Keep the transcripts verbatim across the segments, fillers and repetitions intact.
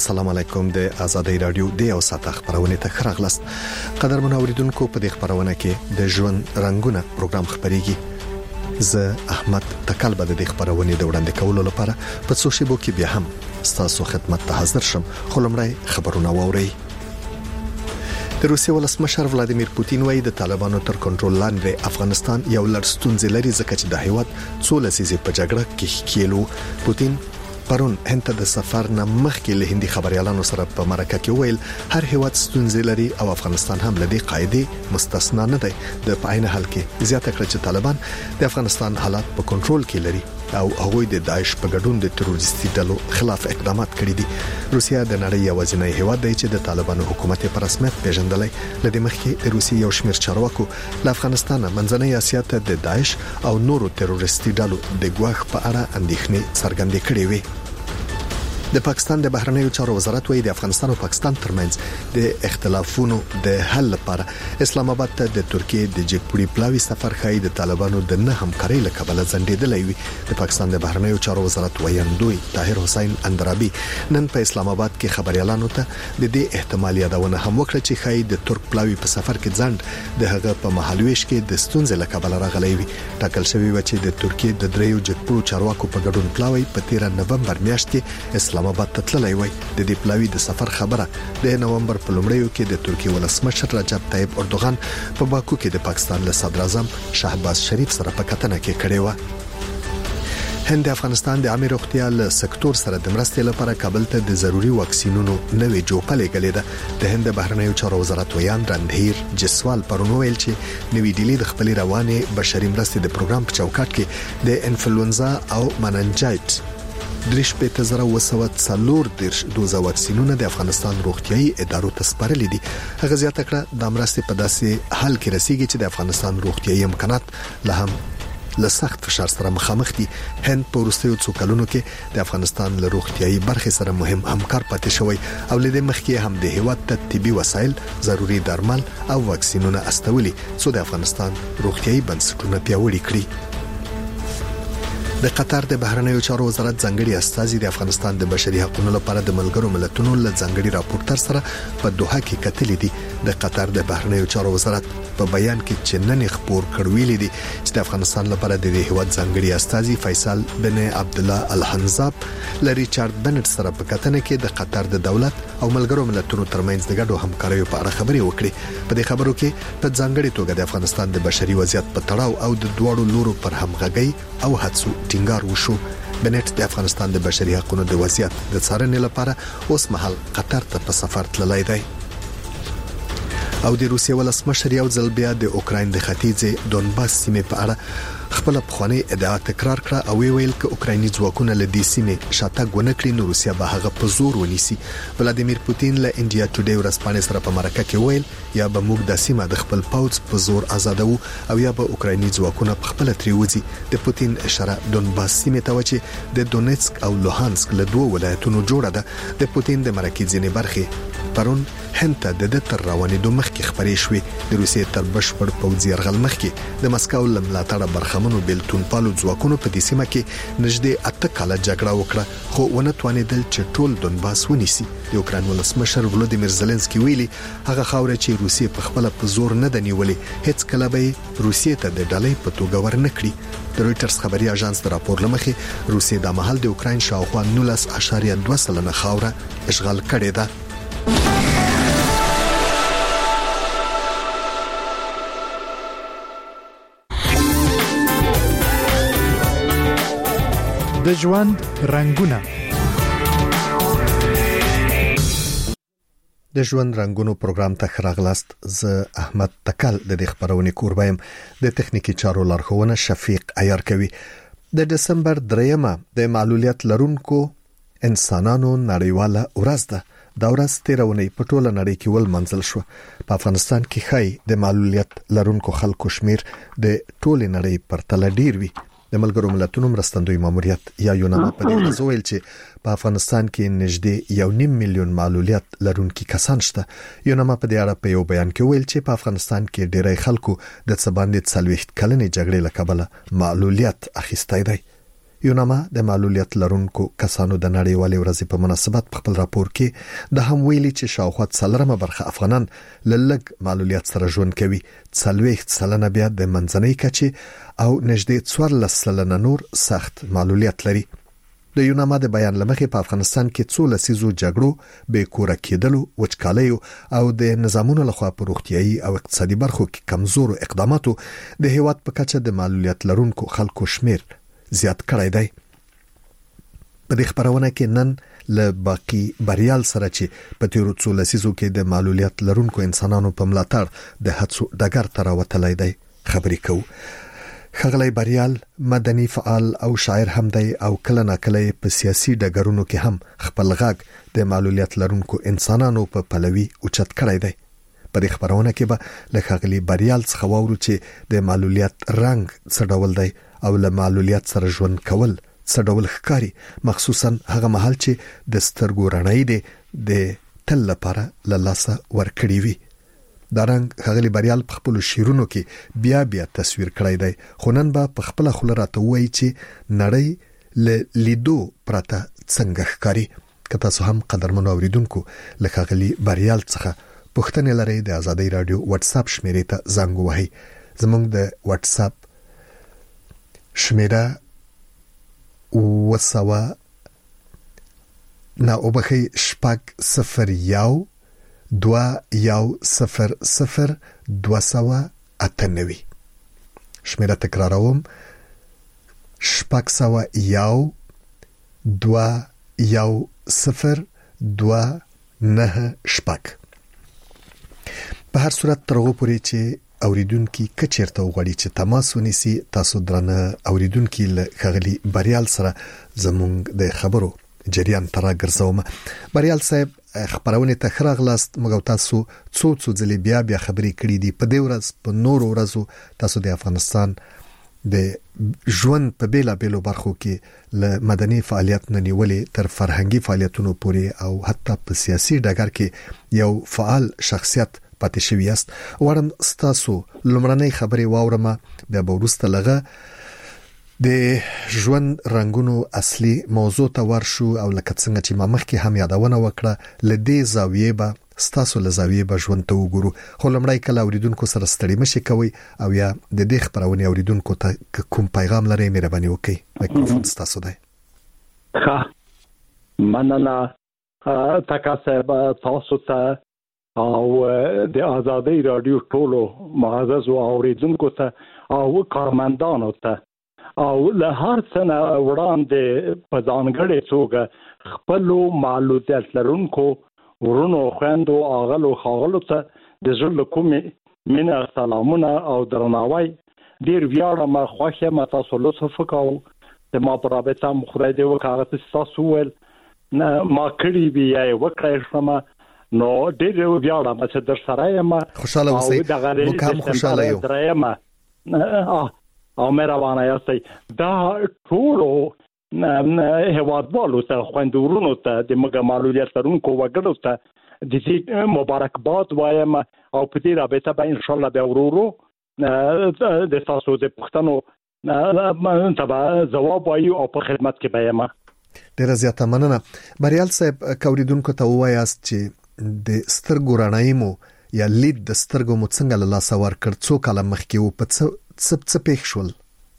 السلام علیکم د آزادۍ رادیو د او ساته خبرونه ته خراغلست قدرمن اوریدونکو په دې خبرونه کې د ژوند رنگونه پروګرام خبريږي زه احمد تکل به د خبرونه د وړاندې کولو لپاره په څو شیبو کې بیا هم ستاسو خدمت ته حاضر شم خو لمړی خبرونه ووري د روسیې ولسمشر ولادیمیر پوتین وايي د طالبانو تر کنټرول لاندې افغانستان یو لړ ستونزې لري ځکه چې د هیواد څو لسیزې په جګړه کې کېلو پوتین پرون هند د سفر نه مخکې له هندي خبريالانو سره په مرکه کې ویل هر هیواد ستونزې لري او افغانستان هم لدی قاعده مستثنا نه دی د پاینه حل کې زیاته کړ چې طالبان د افغانستان حالات په کنټرول کې لري او هغوی د داعش په ګډون د تروریستي ډلو خلاف اقدامات کړي دي روسیا د نړۍ یوازینی هیواد دی چې د طالبانو حکومت په رسمیت پیژندلای لدی مخکې د روسیې یو شمېر چارواکو له افغانستان منځنۍ اسیا ته د داعش او نورو تروریستي ډلو د ګواښ په اړه اندېښنې څرګندې کړې وي د پاکستان د بهرنیو چارو وزارت وايي د افغانستان او پاکستان ترمنځ د اختلافونو د حل لپاره اسلام آباد ته د ترکیې د جګپوري پلاوي سفر خای د طالبانو د نه همکارۍ لکبل ځنډېدلې وي د پاکستان د بهرنیو چارو وزارت ویاندوی طاهر حسین اندرابي نن په اسلام آباد کې خبريالانو ته د دې احتمال یادونه هم وکړه چې خای د ترک پلاوي په سفر کې ځند د هغه په محلويش کې د ستونزې لکبل راغلی وي ټاکل شوی و چې د ترکیې د دریو جګپورو چارواکو په ګډون پلاوي په تیر نومبر میاشت کې اسلام آباد ته تللی وي د دې پلاوي د سفر خبره د نومبر په لومړیو کې د ترکیې ولسمشر رجب طیب اردوغان په باکو کې د پاکستان له صدر اعظم شهباز شریف سره په کتنه کې کړې و هند افغانستان د عامه روغتیا له سکتور سره د مرستې لپاره کابل ته د ضروري واکسینونو نوې جوړه لګلې ده د هند بهرنیو چارو وزارت ویان رندهیر جسوال پرونو ویل چې نوې ډیلی د خپل روانه بشري مرستې د پروګرام په چوکاټ کې د انفلوئنزا او مننجایټ دریش په تزره وسوت څلور درش دوزه واکسینونه د افغانستان روغتيایي ادارو ته سپارلې دي هغه زیاته کړه د مرستې په داسې حال کې رسیږي چې د افغانستان روغتيایي امکانات له هم له سخت فشار سره مخامخ دي هند په وروستیو څو کلونو کې د افغانستان له روغتيایي برخې سره مهم همکار پاتې شوی او لدې مخکې هم د هیواد ته طبي وسایل ضروري درمل او واکسینونه استولي څو د افغانستان روغتيایي بنسټونه پیاوړي کړي د قطر د بهرنیو چارو وزارت ځنګړي استازي د افغانستان د بشري حقوقو لپاره د ملګرو ملتونو له ځنګړي راپورټر سره په دوحه کې کتلې دي د قطر د بهرنیو چارو وزارت په بیان کې چې نن خبر کړویل دي چې د افغانستان لپاره د هیواد ځنګړي استازي فیصل بن عبد الله الحنزاب ل ریچارډ بنټ سره په کتنه کې د قطر د دولت او ملګرو ملتونو ترمنځ د ګډو همکاریو په اړه خبرې وکړي په دې خبرو کې په ځنګړي توګه د افغانستان د بشري وضعیت په تړاو او د دوړو لورو پر همغږي او هڅو ټینګار وشو بنټ د افغانستان د بشري حقوقو د وضعیت د څارنې لپاره اوس مهال قطر ته په سفر تللی دی او د روسیې ولسمشر یو ځل بیا د اوکراین د ختیځ دونباس سیمې په اړه خپل پخوانی ادعا تکرار کړه او ویل چې اوکرایني ځواکونه له دې سیمې شاتګ ونکړي نو روسیا به هغه په زور ونیسي ولادیمیر پوتین له انډیا ټوډے ورسپانې سره په مرکه کې ویل یا به موږ د سیمه د خپل پوځ په زور آزادو او یا به اوکرایني ځواکونه په خپل تریوځي د پوتین اشاره دونباس سیمې ته و چې د دونیتسک او لوهانسک له دوه ولایتونو جوړه ده د پوتین د مرکه ځینې برخې پرون هند ته د تر روانېدو مخکې خبرې شوې د روسیې تر بشپړ پوځي یرغل مخکې د مسکو لملاتړ برخمنو بیلتون پالو ځواکونو په دې سیمه کې نږدې اته کاله جګړه وکړه خو ونه توانېدل چې ټول دونباس ونیسي د اوکراین ولسمشر ولودیمیر زيلنسکي ویلي هغه خاوره چې روسیې په خپل په زور نه د نیولې هیڅ کله به روسیې ته د ډالۍ په توګه ورنکړي د رويټرز خبري اژانس د راپور لمخې روسیې د محل د اوکراین شاوخوا نولس اشاریه دوه سلنه خاوره اشغال کړې ده د ژوند رنگونه د ژوند رنگونو پروګرام ته خراغلاست ز احمد تکل د خبرونه کوربایم د تخنیکی چارو لارښوونه شفیق عیار کوي د دسمبر دریمه د معلولیت لرونکو انسانانو نړیواله ورځ ده دا ورځ تیرونی په ټوله نړۍ کې ول منځل شو په افغانستان کې خای د معلولیت لرونکو خلکو شمیر د ټوله نړۍ پر تل ډیر وی د ملګرو ملتونو مرستندوی ماموریت یا یوناما په دې ځویل چې په افغانستان کې نږدې یو نیم میلیون معلولیت لرونکي کسان شته یوناما په دې اړه په یو بیان کې ویل چې په افغانستان کې ډیری خلکو د څه باندې څلوېښت کلنې جګړې له کبله معلولیت اخیستی دی یوناما د معلولیت لرونکو کسانو د نړیوالې ورځې په مناسبت په خپل راپور کې د هم ویلي چې شاوخوا څلورمه برخه افغانان لږ معلولیت سره ژوند کوي، څلوېښت سلنه بیا د منځنۍ کچې او نږدې څوارلس سلنه نور سخت معلولیت لري. د یوناما د بیان لمخې په افغانستان کې څو لسیزو جګړو، بې کوره کېدلو، وچکالیو او د نظامونو لخوا په روغتیایي او اقتصادي برخو کې کمزورو اقداماتو د هیواد په کچه د معلولیت لرونکو خلکو شمیر زیات کړی دی. په دې خبرونه کې نن له باقی بریال سره چې په تیرو څو لسیزو کې د معلولیت لرونکو انسانانو په ملاتړ د هڅو ډګر ته راوتلی دی خبرې کوو. ښاغلی بریال مدني فعال او شاعر هم دی او کله ناکله په سیاسي ډګرونو کې هم خپل غږ د معلولیت لرونکو انسانانو په پلوي اوچت کړی دی. په دې خبرونه کې به له ښاغلي بریال څخه واورو چې د معلولیت رنګ څه ډول دی او له معلولیت سره ژوند کول څه ډول ښکاري، مخصوصا هغه مهال چې د سترګو رڼایي دی د تل لپاره له لاسه ورکړي وي. دا رنګ ښاغلي بریال په خپلو شعرونو کې بیا بیا تصویر کړی دی، خو نن به په خپله خوله راته ووایي چې نړۍ له لیدو پرته څنګه ښکاري. که تاسو هم قدرمنو اوریدونکو له ښاغلي بریال څخه پوښتنې لرئ د ازادۍ راډیو واتساپ شمیرې ته زنګ ووهئ. زموږ د واتساپ شمیره وسوه نه وبخي شپږ صفر یو دوه یو صفر صفر دوه سوه اته نوي. شمیره تکراروم، شپږ سوه یو دوه یو صفر دوه نه شپږ. په هر صورت تر هغو پورې چې اوریدونکي کچیرته وغواړي چې تماس ونیسي، تاسو درنه اوریدونکي له ښاغلي بریال سره زموږ د خبرو جریان ته راګرځوم. بریال صاحب خبرونه ته ښه راغلاست. موږ تاسو څو څو ځلې بیا بیا خبرې کړې دي. په دې ورځ په نورو ورځو تاسو د افغانستان د ژوند په بیلابیلو برخو کې له مدني فعالیت نه نیولې تر فرهنګي فعالیتونو پورې او حتی په سیاسي ډګر کې یو فعال شخصیت پاتې شوی یاست. وړم ستاسو لومړنۍ خبرې واورم، بیا به وروسته لغه د ژوند رنګونو اصلي موضوع ته ورشو او لکه څنګه چې ما مخکې هم یادونه وکړه له دې زاویې به ستاسو له زاویې به ژوند ته وګورو. خو لومړی کله اوریدونکو سره ستړي مشي کوي او یا د دې خبرونې اوریدونکو ته کوم پیغام لري مهرباني وکړئ. میکروفون ستاسو دی. ښه مننه تاسو تاسو ته او د ازادۍ رادیو ټولو معزز اوریدونکو ته او کارمندانو ته او له هر څه نه وړاندې په ځانګړې توګه خپلو معلولیت لرونکو ورونو، خویندو، اغلو، ښاغلو ته د زړه له کومې مینه، سلامونه او درناوی. ډېر ویاړم، خوښ یم تاسو لطف وکړو د ما په رابطه م خدای دې وکړه هغه څه ستاسو وویل ما کړي وي یا یې وکړی شومه، نو ډېر ویاړم چې در سره یم. خوشاله اوسئ، موږ هم خوشاله یو. او مهربانه یاستئ. دا ټولو هیوادوالو ته، خویندورونو ته، د موږ معلولیت لرونکو وګړو ته د دې مبارکباد وایم او په دې رابطه به انشاءالله بیا ورو ورو د تاسو د پوښتنو ته ځواب وایو او په خدمت کې به یم. ډېره زیاته مننه. بریال صاحب کوریدونکو ته ووایاست چې د سترګو رڼایي مو یا لید د سترګو مو څنګه له لاسه ورکړ، څو کاله مخکې و، په څه څه پېښ شول؟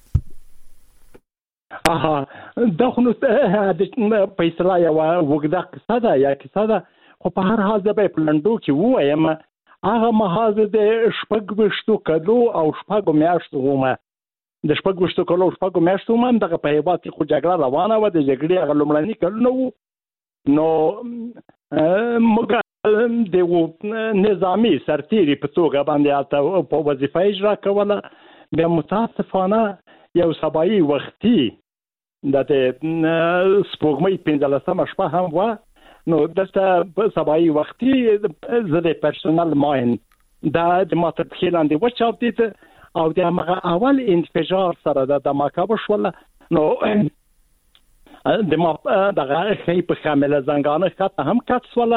اها دا خو نو په اصطلاح یوه اوږده قصه ده یا کیسه ده، خو په هر حال زه به یې په لنډو کې ووایم. هغه مهال زه د شپږویشتو کلو او شپږو میاشتو وم. د شپږویشتو کلو او شپږو میاشتو وم. همدغه په هېواد کې خو جګړه روانه وه، د جګړې هغه لومړني کلونه وو. نو موږ د نظامي سرتیري په توګه باندې هلته په وظیفه اجرا کوله. بیا متاسفانه یو سبایي وختي د سپوږمۍ پنځلسمه شپه هم وه، نو دلته په سبایي وختي زه د پرسونل ماین دا د ما تر پښې لاندې وچاودېد او د همغه اول انفجار سره د دماکه وشوله. نو د ما دغه ښۍ پښه مې له زنګانه ښکته هم کټ شوله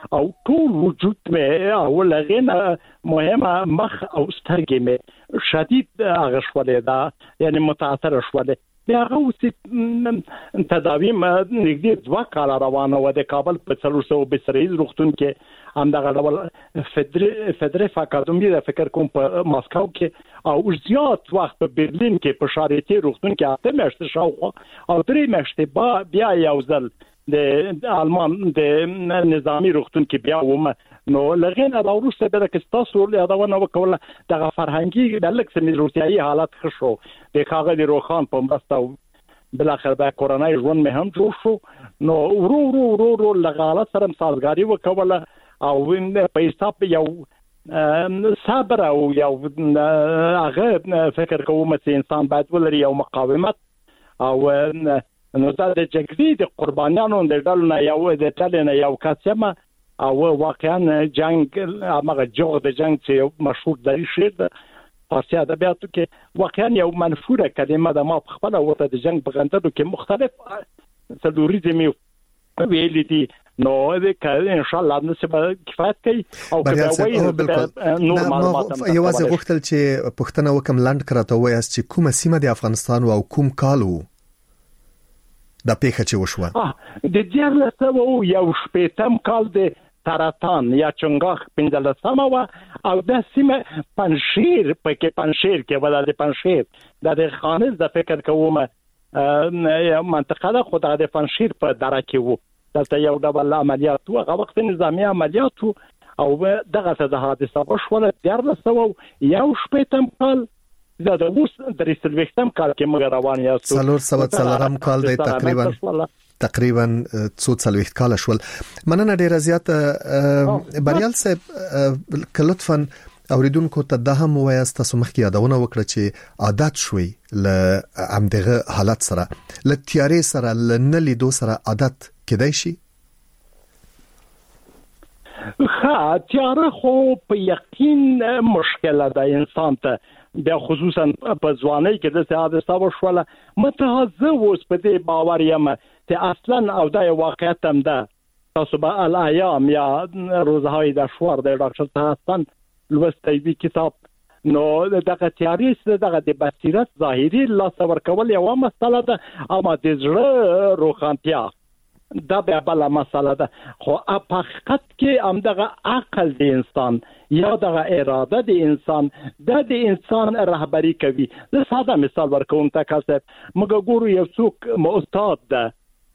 او ټول وجود مې او لغینا مهمه مخ او سترګې مې شدید هغه شولې دا یعنی متاثر شولې بیا هغه تداوی ما نږدې دوه کال روانه و د کابل په څلور سوه بسریز روغتون کې همدغه ډول فدري فدرف اکاډمي د فکر کوم په ماسکو کې او زیات وخت په برلین کې په شارټي روغتون کې اته میاشتې شاوخوا او درې میاشتې با بیا یو ځل د آلمان د نظامی روغتون کې بیا ومه نو لغین دا وروسته به د کستاسو له یادونه وکوله د فرهنګي د لکسمي روسیایي حالت خشو د کاغذ روخان په مرسته بل اخر به کورونای ژوند مې هم جوړ شو نو ورو ورو ورو ورو لغاله سره سازګاری وکوله او په حساب یو صبر او یو هغه فکر کوم چې انسان باید ولري یو مقاومت او نو دا د جګړې د قربانیانو د ډول نه یو د ټل نه یو کسمه او واقعا جنگ هغه جوړ د جنگ چې مشهور دی شید فارسی ادبیاتو کې واقعا یو منفوره کلمه د ما په خپل وته د جنگ په غندلو کې مختلف سلوریزم ویل دي نو د کله ان شاء الله نسبه کفایت کوي او کوي نو معلومات یوازې وختل چې پښتنه وکم لاند کراته وایي چې کومه سیمه د افغانستان او کوم کالو د پیښه چې وشوه د دیارلس سوه یو شپږم کال د تراتان یا چنګاخ پنځلسمه و او د سیمه پنشیر پکې پنشیر کې ولا د پنشیر د خانز د فکر کومه منطقه د خدای د پنشیر په دره کې وو دلته یو ډول عملیات وو هغه وخت نظامی عملیات او دغه څه د حادثه وشوله دیارلس سوه یو شپږم کال دا د اوس درې سلويختم کال کې موږ روان یو څلور سوه څلورم کال دی تقریبا تقریبا څو څلويخت کال شول مننه ډیره زیاته بریال صاحب کلطفا اوریدونکو ته د هم وایست تاسو مخکې یادونه وکړه چې عادت شوي ل امدغه حالت سره ل تیارې سره ل نه لیدو سره عادت کېدای شي ها تیاره خو په یقین مشکله ده انسان ته بیا خصوصا په ځوانۍ کې د ساده وشوله متهزه اوس په دې باور یم چې اصلا او دا واقعیت هم ده تاسو به الایام یا روزهای د شوار د ډاکټر تحسن لوستی وی کتاب نو دغه تیاری سره دغه د بصیرت ظاهري لاس ورکول یو مسله ده اما د زړه روښانتیا دا به بل مسله ده خو په حقیقت کې هم دغه عقل د انسان یا دغه اراده د انسان د د انسان رهبری کوي زه ساده مثال ورکوم تاسو موږ ګورو یو څوک استاد ده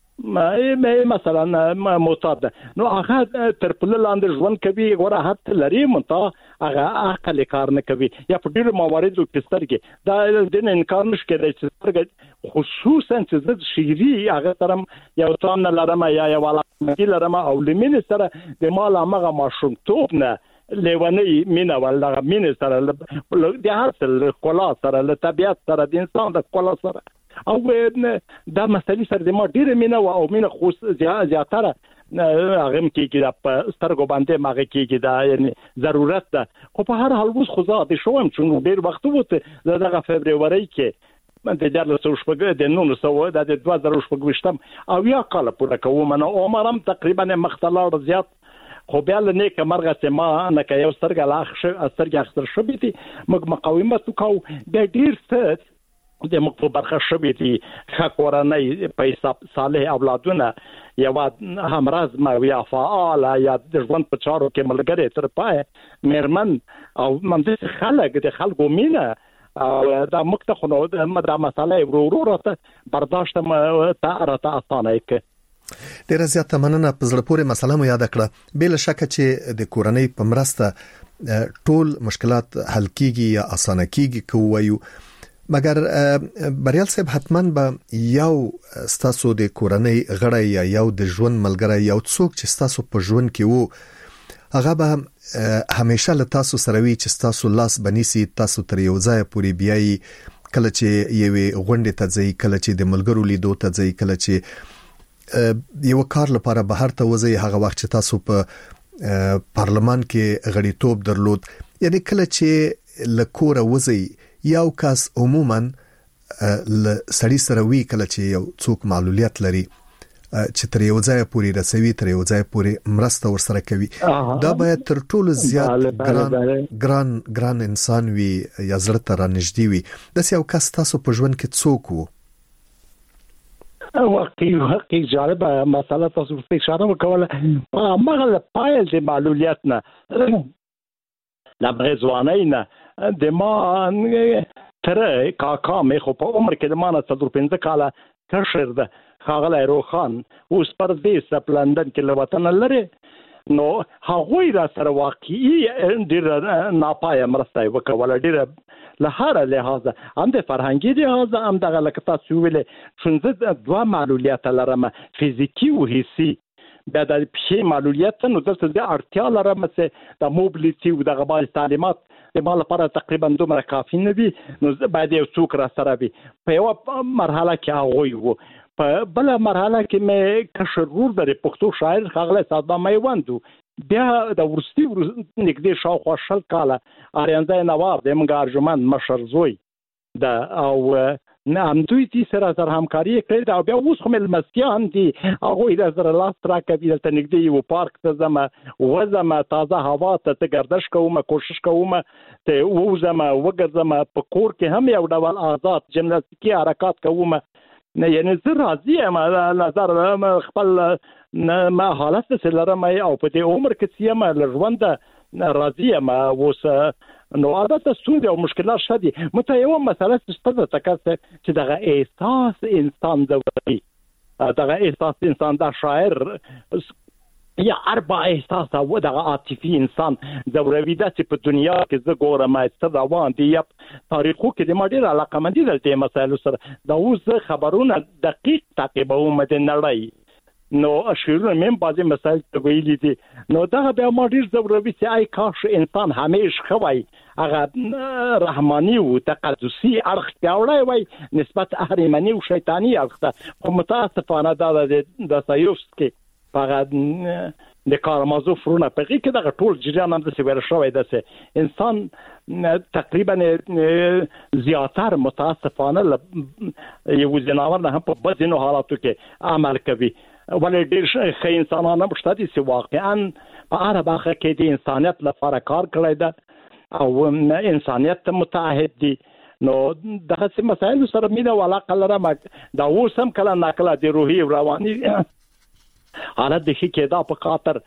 مثلا معتاد نو هغه تر په لاندې ژوند کوي غوړه حد لري متا هغه عقل کار نه کوي یا په ډیرو مواردو کې سترګې دا د انکار نشي کېدای چې سترګې خصوصا چې د شعري هغه ترم یو تام نه لرم یا یو علاقه لرم او لمن سره د مال هغه ماشوم توپ نه لیونی مینه ولغه مینه سره د هر کلا سره له طبيعت سره د انسان د کلا سره او دا مسلې سره د ما ډیره مینه او مینه خو زیاتره هغه کېږي د سترګو باندې ماغه کېږي دا یعنی ضرورت ده خو په هر حال اوس خو زه شوم چې ډیر وخت وته دغه فبرवरी کې د دیارلس سوه شپږ د نولس سوه د دوه زره شپږم او یا کال پوره کوم نو عمرم تقریبا مختلف زیات خو بیا له نیکه مرغه چې ما نه کې یو سترګه لاخ شو سترګه اخر شو بیتي مګ مقاومت وکاو د ډیر څه د مکتوب برخه شوی دي خاورنۍ په حساب صالح اولادونه یا همراز ما یا فعال یا د ژوند په چارو کې ملګری تر پای مېرمن او ممدې خلک د خلکو مینه او دا مکتخونو د مسالې ورو ورو راته برداشت ته راته اسانه کې ډیره زیاته مننه په زړه پورې مسله مو یاد کړه بل شک چې د کورنۍ په مرسته ټول مشکلات حل کیږي یا اسانه کیږي کوو مګر بریال صاحب حتماً به یو ستاسو د کورنۍ غړی یا یو د ژوند ملګری یو څوک چې ستاسو په ژوند کې وو هغه به همیشه له تاسو سره وي چې تاسو لاس بنيسي تاسو تر یو ځای پورې بیاي کله چې یوې غونډې ته ځي کله چې د ملګرو لیدو ته ځي کله چې یو کار لپاره بهر ته وځي هغه وخت چې تاسو په پارلمان کې غړیتوب درلود یعنی کله چې لکوره وځي یو کس عموما ل سړی سره وی کله چې یو څوک معلولیت لري چې تر یو ځای پورې رسوي تر یو ځای پورې مرسته ورسره کوي دا باید تر ټولو زیات ګران ګران ګران انسان وي یا زړه ته رانږدې وي د یو کس تاسو په ژوند کې څوک وو واقعي واقعي جالبه مسله تاسو په اشاره وکوله مغه پایل د معلولیت نه لا برزوانینا د ما تر کاکا مې خو په عمر کې د ما نه څلور پنځه کاله کشر ده خاغله روخان اوس پر دې سپ لندن کې له وطن لري نو هغوی را سره واقعي ډېر ناپایه مرسته وکوله ډېر له هر لحاظه هم د فرهنګي لحاظه هم دغه لکه تاسو ویلې څنګه دوه معلولیت لرم فزیکی او حسي بیا د پښې معلولیت نو دلته د اړتیا لرم چې د موبیلیټي او د غبار تعلیمات د مال لپاره تقریبا دومره کافي نه وي نو باید یو څوک را سره وي په یو مرحله کې هغوی وو په بل مرحله کې مې کشر ور د پښتو شاعر خاغله صادق میوندو بیا د ورستي نږدې شاوخوا شل کاله اریانځای نواب د موږ ارجمند مشر زوی د او نه هم دوی چې سره سره همکاري کړې دا بیا اوس هم المسیان دي هغه د سره لاس تر کوي د نږدې یو پارک ته زما وزم تازه هوا ته گردش کوم کوشش کوم ته وزم وګرځم په کور کې هم یو ډول آزاد جمناستیکي حرکت کوم نه یعنی زه راضي یم نظر خپل ما حالت سره مې او په دې عمر کې چې ما لږوند راضي یم اوس نو عادت ستونزې او مشکلات شدي مته یو مسله ستاسو تکاسه چې دغه احساس انسان دوی دغه احساس انسان د شاعر یا اربع احساس او دغه عاطفي انسان زوروي د په دنیا کې زه ګورم چې روان دي تاریخو کې د ماډر علاقه مندي د دې مسایلو سره دا اوس خبرونه دقیق تعقیبوم د نړۍ نو اشیرونه مم بعضی مسائل ته ویلي دي نو دا بیا ما ډیر زوروي چې آی کاش انسان همیش خوای هغه رحماني او تقدسي اړخ پیاوړی وای نسبت اهریمنی او شیطانی اړخ ته خو متاسفانه دا د سایوفسکي فقط د کارمازو فرونه په کې دا ټول جریان هم د سویر شوی ده انسان تقریبا زیاتر متاسفانه یو ځناور نه په بدینو حالاتو کې عمل کوي ولې ډېر ښه انسانان هم شته چې واقعا په هر برخه کې د انسانیت لپاره کار کړی ده او انسانیت ته متعهد دي نو دغه څه مسایل سره مینه علاقه لرم دا اوس هم کله ناکله د روحي او رواني حالت د ښه کېدا په خاطر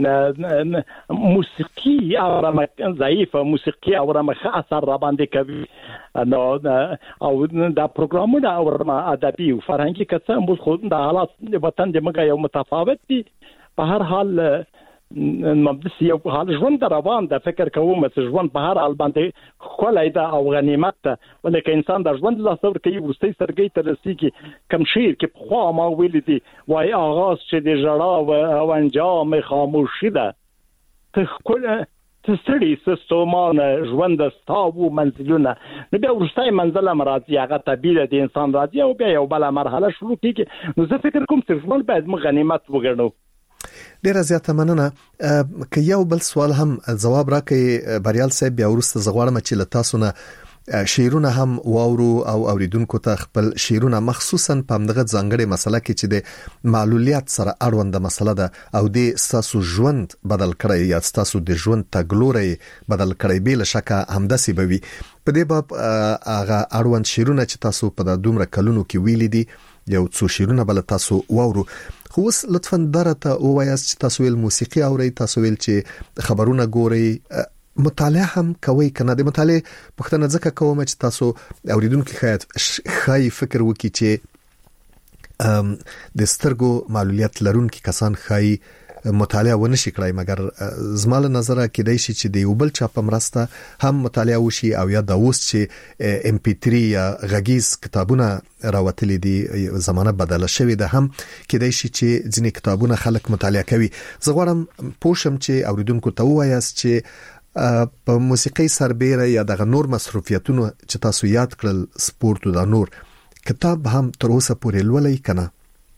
موسیقي اورم ضعیفه موسیقي اورم ښه اثر را باندې کوي نو او دا پروګرامونه اورم ادبي او فرهنګي کڅه موږ خو د حالات د وطن د مګا یو متفاوت دي په هر حال مبدس یو حال ژوند روان د فکر کوم چې ژوند په هر حال باندې خولای دا او غنیمت ده ولکه انسان د ژوند لا صبر کوي ورستي سرګي تر رسیږي کم شیر کې خو ما ویل دي وای آغاز چې د جړا او انجام خاموشي ده ته کله تسړي سستومان ژوند ستاو منزلونه نو بیا ورستي منزل مرادي هغه طبيعه د انسان راځي او بیا یو بل مرحله شروع کیږي نو زه فکر کوم چې ژوند باید موږ غنیمت وګڼو ډیره زیاته مننه که یو بل سوال هم جواب راکړي بریال صاحب بیا ورسته زغواړم چې لتاسو نه شیرونه هم واورو او اوریدونکو ته خپل شیرونه مخصوصا په همدغه ځانګړي مسله کې چې د معلولیت سره اړوند مسله ده او د تاسو ژوند بدل کړی یا تاسو د ژوند تګلوري بدل کړی بل شکه همداسي بوي په دې باب هغه اړوند شیرونه چې تاسو په د دومره کلونو کې ویلي دي یو څو شیرونه بل تاسو واورو خو اوس لطفا درته اوایاس چې تاسو ویل موسیقي اوري تاسو ویل چې خبرونه ګوري مطالعه هم کوي کنه د مطالعه پښتنه ځکه کوم چې تاسو اوریدونکو خیات خای فکر وکي چې د سترګو معلولیت لرونکي کسان خای مطالعه ونشي کړای مګر زماله نظر کې دی چې د یو بل چا په مرسته هم مطالعه وشي او یا د اوس چې ام پی تھری یا غږیز کتابونه راوتلي دي زمانه بدله شوې ده هم کې دی چې ځینې کتابونه خلک مطالعه کوي زه غواړم پوښم چې اوریدونکو ته وایاست چې په موسیقي سربېره یا د نور مصروفیتونو چې تاسو یاد کړل سپورت او د نور کتاب هم تر اوسه پورې لولئ کنه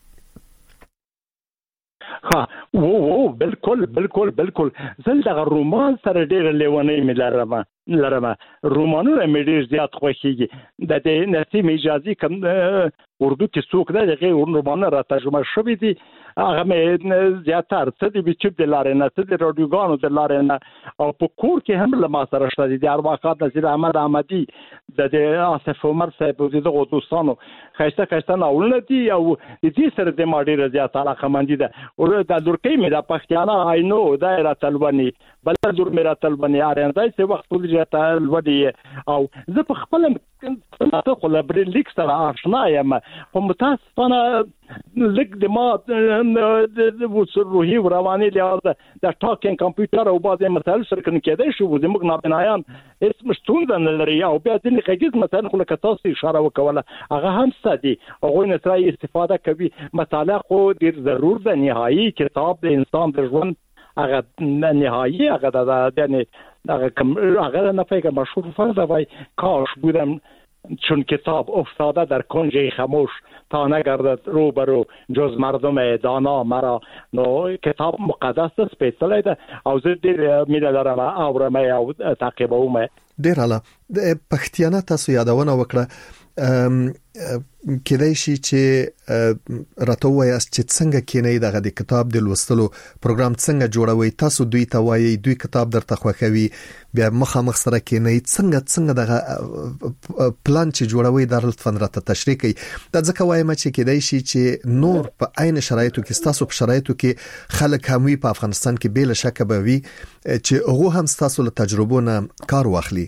ها وو وو بالکل بالکل بالکل زل دغه رومان سره ډېر لیونی ملارمه لرمه رومانونه مې ډېر زیات خوښیږي د دې نسیم حجازي کوم اردو کې څوک دی هغه رومانونه را ترجمه شوي دي هغه مې زیاتره څه د یوټیوب د لارې نه څه د راډیوګانو د لارې نه او په کور کې هم له ما سره شته دي د ارواښاد نصیر احمد احمدي د آصف عمر صاحب د دغو دوستانو ښایسته ښایسته ناولونه دي او د دې سره د ما ډېره زیاته علاقه‌مندي ده او د لورکۍ مې د پښتانه آینو دا یې راته لولي بله لور مې راته لولي آرینځی څه وخت ټول راته لولي او زه په خپله ته خو له بریلیک سره آشنا یم خو متاسفانه لږ د ما د روحي او رواني لحاظ د ټاکنګ کمپیوټر او بعضې مسایل سره کن کېدای شي زموږ نابینایان هېڅ ستونزه نه لري او بیا ځینې غږیز مسایل خو لکه تاسو اشاره وکوله هغه هم شته دي هغوی نه سره استفاده کوي مطالعه خو ډېر ضرور ده نهایي کتاب د انسان د ژوند هغه نهایی هغه د یعنی هغه کم هغه نه فکر مشهور فرض وای کاش بودم چون کتاب افتاده در کنج خاموش تا نگردد روبرو جز مردم دانا مرا نو کتاب مقدس است سپیڅلی ده او زه ډېر مینه لرم اورم او تعقیبوم ډېر اعلی د پښتانه تاسو یادونه وکړه کېدای شي چې راته وایاست چې څنګه کېنئ دغه د کتاب د لوستلو پروګرام څنګه جوړوي تاسو دوی ته وایي دوی کتاب درته خوښوي بیا مخامخ سره کېنئ څنګه څنګه دغه پلان چې جوړوي دا لطفاً راته تشریح کړئ دا ځکه وایم چې کېدای شي چې نور په عین شرایطو کې تاسو په شرایطو کې خلک هم وي په افغانستان کې بل شک به وي چې هغه هم تاسو له تجربو نه کار واخلي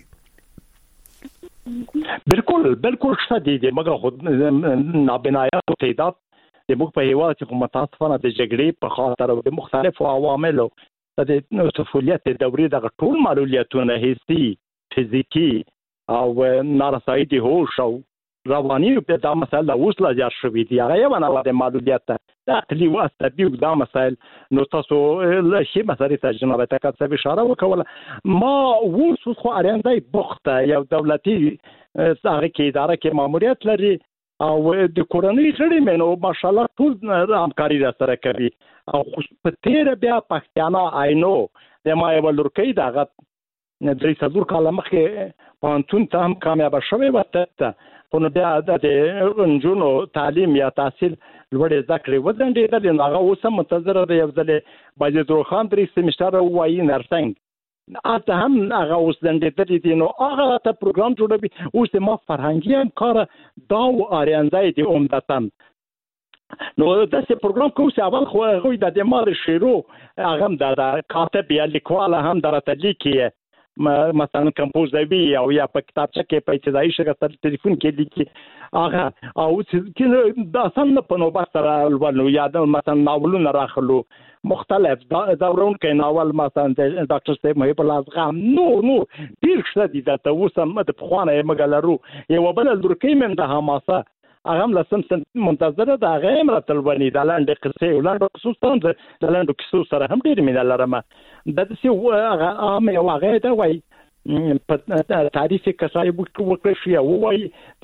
بالکل بالکل شته دي مګر خود نابینایانو تعداد د موږ په هیواد کې متاسفانه د جګړې په خاطر او د مختلفو عواملو د طفولیت دورې د ټول معلولیتونه حسي فزیکی او نارسایی د هوش او رواني په دا مسله اوس لا زیات شوې دي هغه یو نه د معلولیت د عقلي او عصبي دا مسایل نو تاسو له شي مسالې ته جناب ته کاڅه اشاره وکوله ما اوس خو اړیندای بوخته یو دولتي هغه کې اداره کې ماموریت لري او د کورنۍ غړي مې نو ماشاءالله ټول همکاري سره کوي او په تیر بیا پښتانه آینو د ما یو لورکۍ دغه درې څلور کاله مخکې پانتون ته هم کامیاب شوې وته خو نو بیا د نجونو تعلیم یا تحصیل لوړې زده کړې ودرېدلې نو هغه اوس هم منتظره ده یو ځلې باجدور خان درې سیمسټر ووایي نرسنګ اته هم هغه اوس دندې دي نو هغه ته پروګرام جوړوي اوس ما فرهنګي هم کار دا او اریانځای دي عمدتاً نو داسې پروګرام کوم چې اول خو هغوی د دمار شیرو هغه هم د کاتب یا لیکوال هم درته لیکي مثلا کمپوزوي او یا په کتابچه کې په ابتدایي شکل ټلیفون کې لیکي هغه او چې دا سم په نوبت سره ولنو یا د مثلا ناولونه راخلو مختلف دورون کې ناول مثلا ډاکټر صاحب محب الله ازغام نو نو ډیر څه دي دا ته وسم د خوانه مګلرو یو بل لورکې من د حماسه هغه هم لسم منتظره ده هغه هم راتلونی د لاندې قصې ولاندې خصوصا د لاندې قصو سره هم ډیر مینه لرم د دې هغه عام یو هغه دا وای په تعریف کې صاحب وکړ شي او وای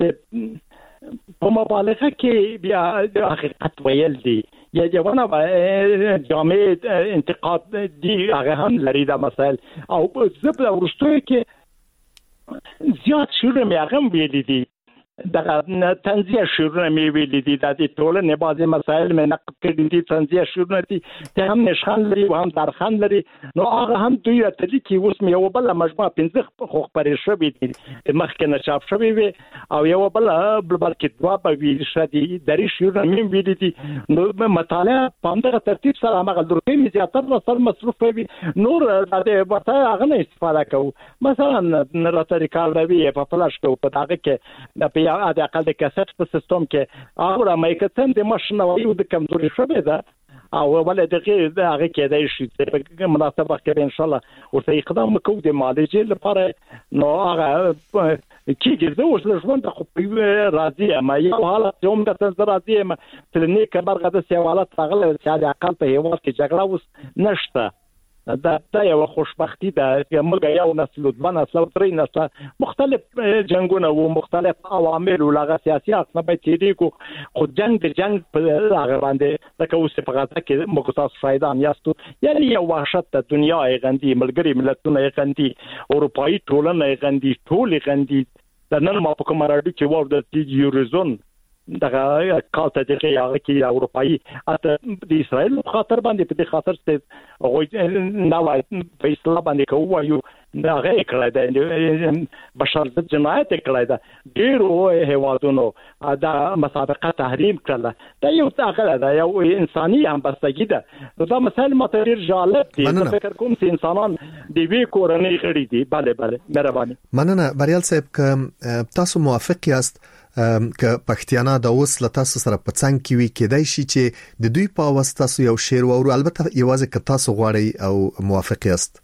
په مبالغه کې بیا د حقیقت ویل دي یا جوانه جامع انتقاد دي هغه هم لري دا مسائل او زبل ورستوي کې زیات شروع مې هغه ویل دي دغه تنزیه شروع مې ویل دي د ټولنې بعضي مسایل مې نقد کړي دي تنزیه شروع دي ته هم نشان لري او هم درخان لري نو هغه هم دوی ته لیکي اوس مې یو بل مجموعه پنځه خو خبرې شوې دي مخکې نه چاپ شوې وي او یو بل بل کې دوا په ویل شدي درې شروع مې ویل دي نو مطالعه په همدغه ترتیب سره هغه درکې مې زیاتره سر مصروف وي نور د وته هغه نه استفاده کوو مثلا راته ریکارډوي په فلاش کو په هغه کې په یا د اقل د کیسټ په سیستم کې هغه مایکتن د ماشینوي او د کمزوري شوه ده او ولې دغه هغه کېدای شي په مناسبه کې ان شاء الله ورته اقدام وکړو د معالجې لپاره نو هغه کېږي زه اوس له ژوند خو راضي یم یو حالت یوم د تاسو راضي یم چې نه کبرغه د سیوالات راغله چې د اقل په هیواد کې جګړه اوس نشته دا دا یو خوشبختی ده چې موږ یو نسل او دوه نسل او درې نسل مختلف جنگونه او مختلف عوامل او لغه سیاسي اصلا به تیری کو خو جنگ د جنگ په هغه باندې لکه اوس په غزه کې موږ تاسو فائدان یاستو یعنی یو وحشت د دنیا غندي ملګری ملتونه غندي اروپאי ټولنه غندي ټول غندي د نن ما په کوم راډیو کې وو د یوروزون دغه کالته دغه هغه کې اروپאי اته د اسرائیل په خاطر باندې په دې خاطر چې هغه نوای په اسلام باندې کوو یو دغه کړه د بشر ضد جنایت کړه دا ډیرو هوادونو دا مسابقه تحریم کړه دا یو څه دا یو انساني همبستګي ده دا مسائل متغیر جالب دي فکر کوم چې انسانان د وی کورنۍ غړي دي bale bale مهرباني مننه بریال صاحب ک تاسو موافق یاست که پښتیانا د اوس له تاسو سره په څنګ کې وی کېدای شي چې د دوی په واسطه تاسو یو شعر وورو البته یوازې که تاسو غواړئ او موافق یاست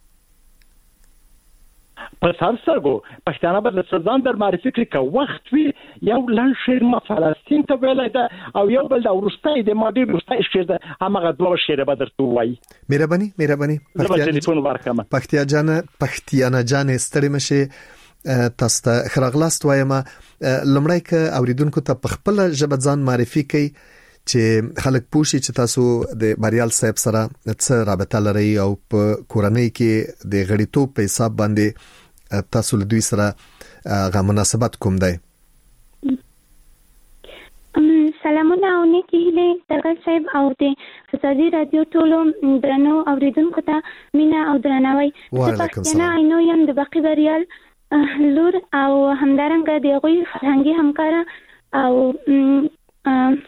په سر سرګو پښتانه به د سلطان در معرفي کړي که وخت وي یو لن شعر ما فلسطین ته ویلای دا او یو بل د ورستای د ماډي ورستای شعر د هغه دوه شعر به درته وایي مهرباني مهرباني پښتیا جان پښتیانا جان ستړي مشه تاسو ته خراغلاست وایم لمړی ک اوریدونکو ته په خپل ژبه ځان معرفي کړئ چې خلک پوښي چې تاسو د بریال صاحب سره څه رابطه لرئ او په کورنۍ کې د غړیتوب په حساب باندې تاسو له دوی سره غو مناسبت کوم دی سلامونه او نیکی له ترغل صاحب او د فزادي رادیو ټولو درنو اوریدونکو ته مینا او درناوي وعلیکم السلام نه اینو یم د باقی بریال لور او همدارنګه د غوي فرهنګي همکارا او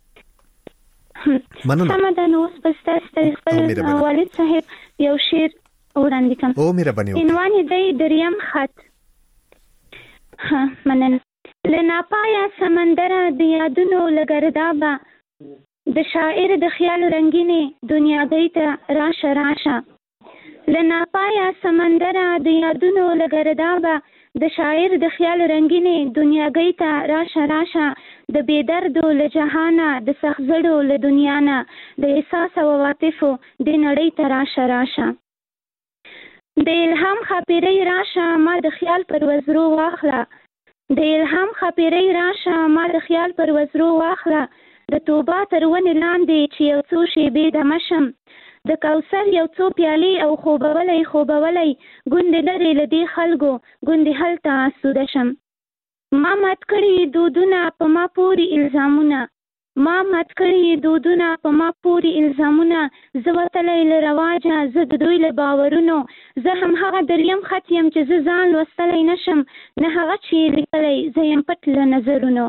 مننه سمدان اوس پسته خپل والد صاحب یو شعر وړاندې کوم او مهرباني عنوان دی دریم خط ها مننه لناپایا سمندر د یادونو لګردابا د شاعر د خیال رنگینه دنیا گیته راشه راشه لناپایا سمندر د یادونو لګردابا د شاعر د خیال رنگینه دنیا گیته راشه راشه د بیدردو له جهانه د سخزړو له دنیا نه د احساس او عواطفو د نړۍ ته راشه راشه د الهام خاطرې راشه ما د خیال پر وزرو واخله د الهام خاطرې راشه ما د خیال پر وزرو واخله د توبه تر ونې لاندې چې یو څو شیبې د مشم د کوثر یو څو پیالې او خوبولې خوبولې ګوندې لري لدی خلکو ګوندې هلته آسوده شم ما مات کړي دودونه په ما پوری الزامونه ما مات کړي دودونه په ما پوری الزامونه زه وتلې له رواجه زه د دوی له باورونو زه هم هغه دریم خط یم چې زه ځان لوستلی نشم نه هغه چې لیکلی زه یم پټ له نظرونو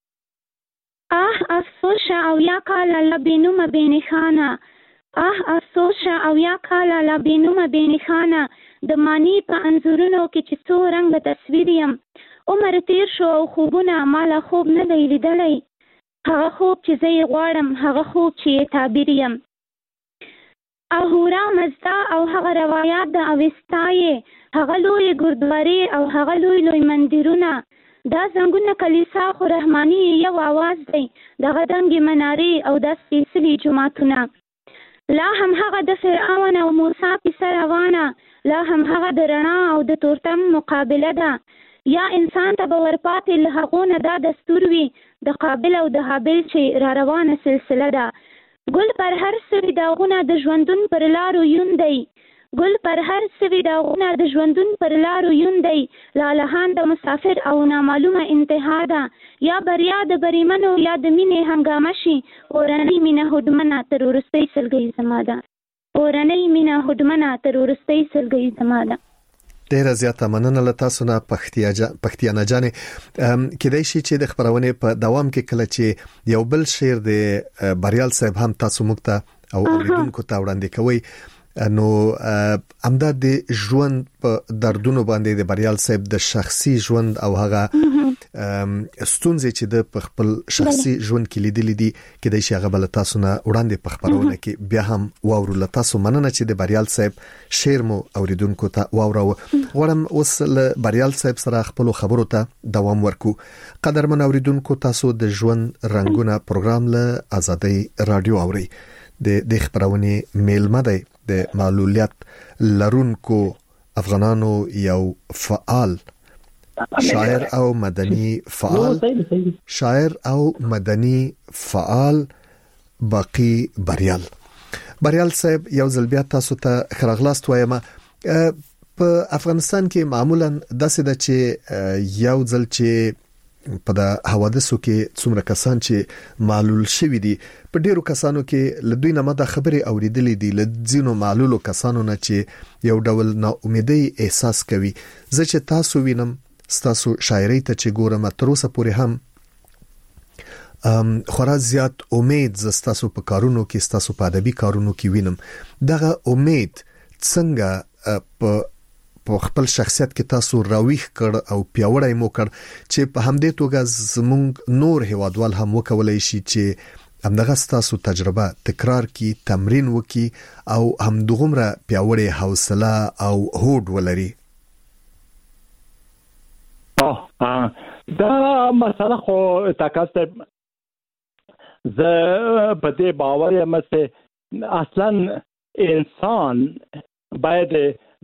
آه افسوس او یا کاله له بېنومه بېنښانه آه افسوس او یا کاله لا بینومه بینخانه د معنی په انځورونو کې چې څو رنګ تصویر یم عمر تیر شو او خوبونه مالا خوب نه دی لیدلی هغه خوب چې زه یې غواړم هغه خوب چې یې تعبیر یم اهورا مزدا او هغه روایات د اوستای هغه لوی ګردواري او هغه لوی لوی مندرونه دا زنګونه کلیسا خو رحمانی یو आवाज دی دغه دنګې منارې او د سپېڅلي جوماتونه لا هم هغه د فرعون او موسی په روانه لا هم هغه د رڼا او د تورتم مقابله ده یا انسان ته به ورپاتې له هغونه دا دستور وي د قابل او د حابل چې را روانه سلسله ده ګل پر هر سوي داغونه د ژوندون پر لارو یون دی ګل پر هر سوي داغونه د ژوندون پر لارو یون دی لالهان د مسافر او نامعلومه انتها ده یا بریا د بریمنو یا د مینې هنګامه شي اورنۍ مینه هډمنه تر وروستۍ سلګۍ زما ده اورنۍ مینه هډمنه تر وروستۍ سلګۍ زما ده ډیره زیاته مننه له تاسو نه پښتیانا جانې کېدای شي چې د خبرونې په دوام کې کله چې یو بل شعر د بریال صاحب هم تاسو موږ ته او اوریدونکو ته وړاندې کوي نو امدا د ژوند په دردونو باندې د بریال صاحب د شخصي ژوند او هغه ستونزې چې د خپل شخصي ژوند کې لیدلې دي کېدای شي هغه بل تاسو نه وړاندې په خبرونه کې بیا هم واورو له تاسو مننه چې د بریال صاحب شعر مو اوریدونکو ته واورو غواړم اوس له بریال صاحب سره خپل خبرو ته دوام ورکو قدرمن اوریدونکو تاسو د ژوند رنگونه پروګرام له آزادۍ رادیو اوري د د خبرونه میلمه دی د معلولیت لرونکو افغانانو یو فعال شاعر او مدني فعال شاعر او مدني فعال باقی بریال بریال صاحب یو ځل بیا تاسو ته خراغلاست وایم. په افغانستان کې معمولا داسې ده چې یو ځل چې په د حوادثو کې څومره کسان چې معلول شوي دي په ډیرو کسانو کې له دوی نه مده خبرې اوریدلې دي له ځینو معلولو کسانو نه چې یو ډول نا امیدي احساس کوي. زه چې تاسو وینم ستاسو شاعري ته چې ګورم تر اوسه پورې هم ام خورا زیات امید زستاسو په کارونو کې ستاسو په ادبي کارونو کې وینم. دغه امید څنګه په په خپل شخصیت کې تاسو راويخ کړ او پیاوړی مو کړ چې په همدې توګه زموږ نور هیوادوال هم وکولای شي چې همدغه ستاسو تجربه تکرار کی تمرین وکي او هم دغمره پیاوړی حوصله او هوډ ولري. اه دا مسله خو تاکاسته زه په دې باور یم چې اصلا انسان باید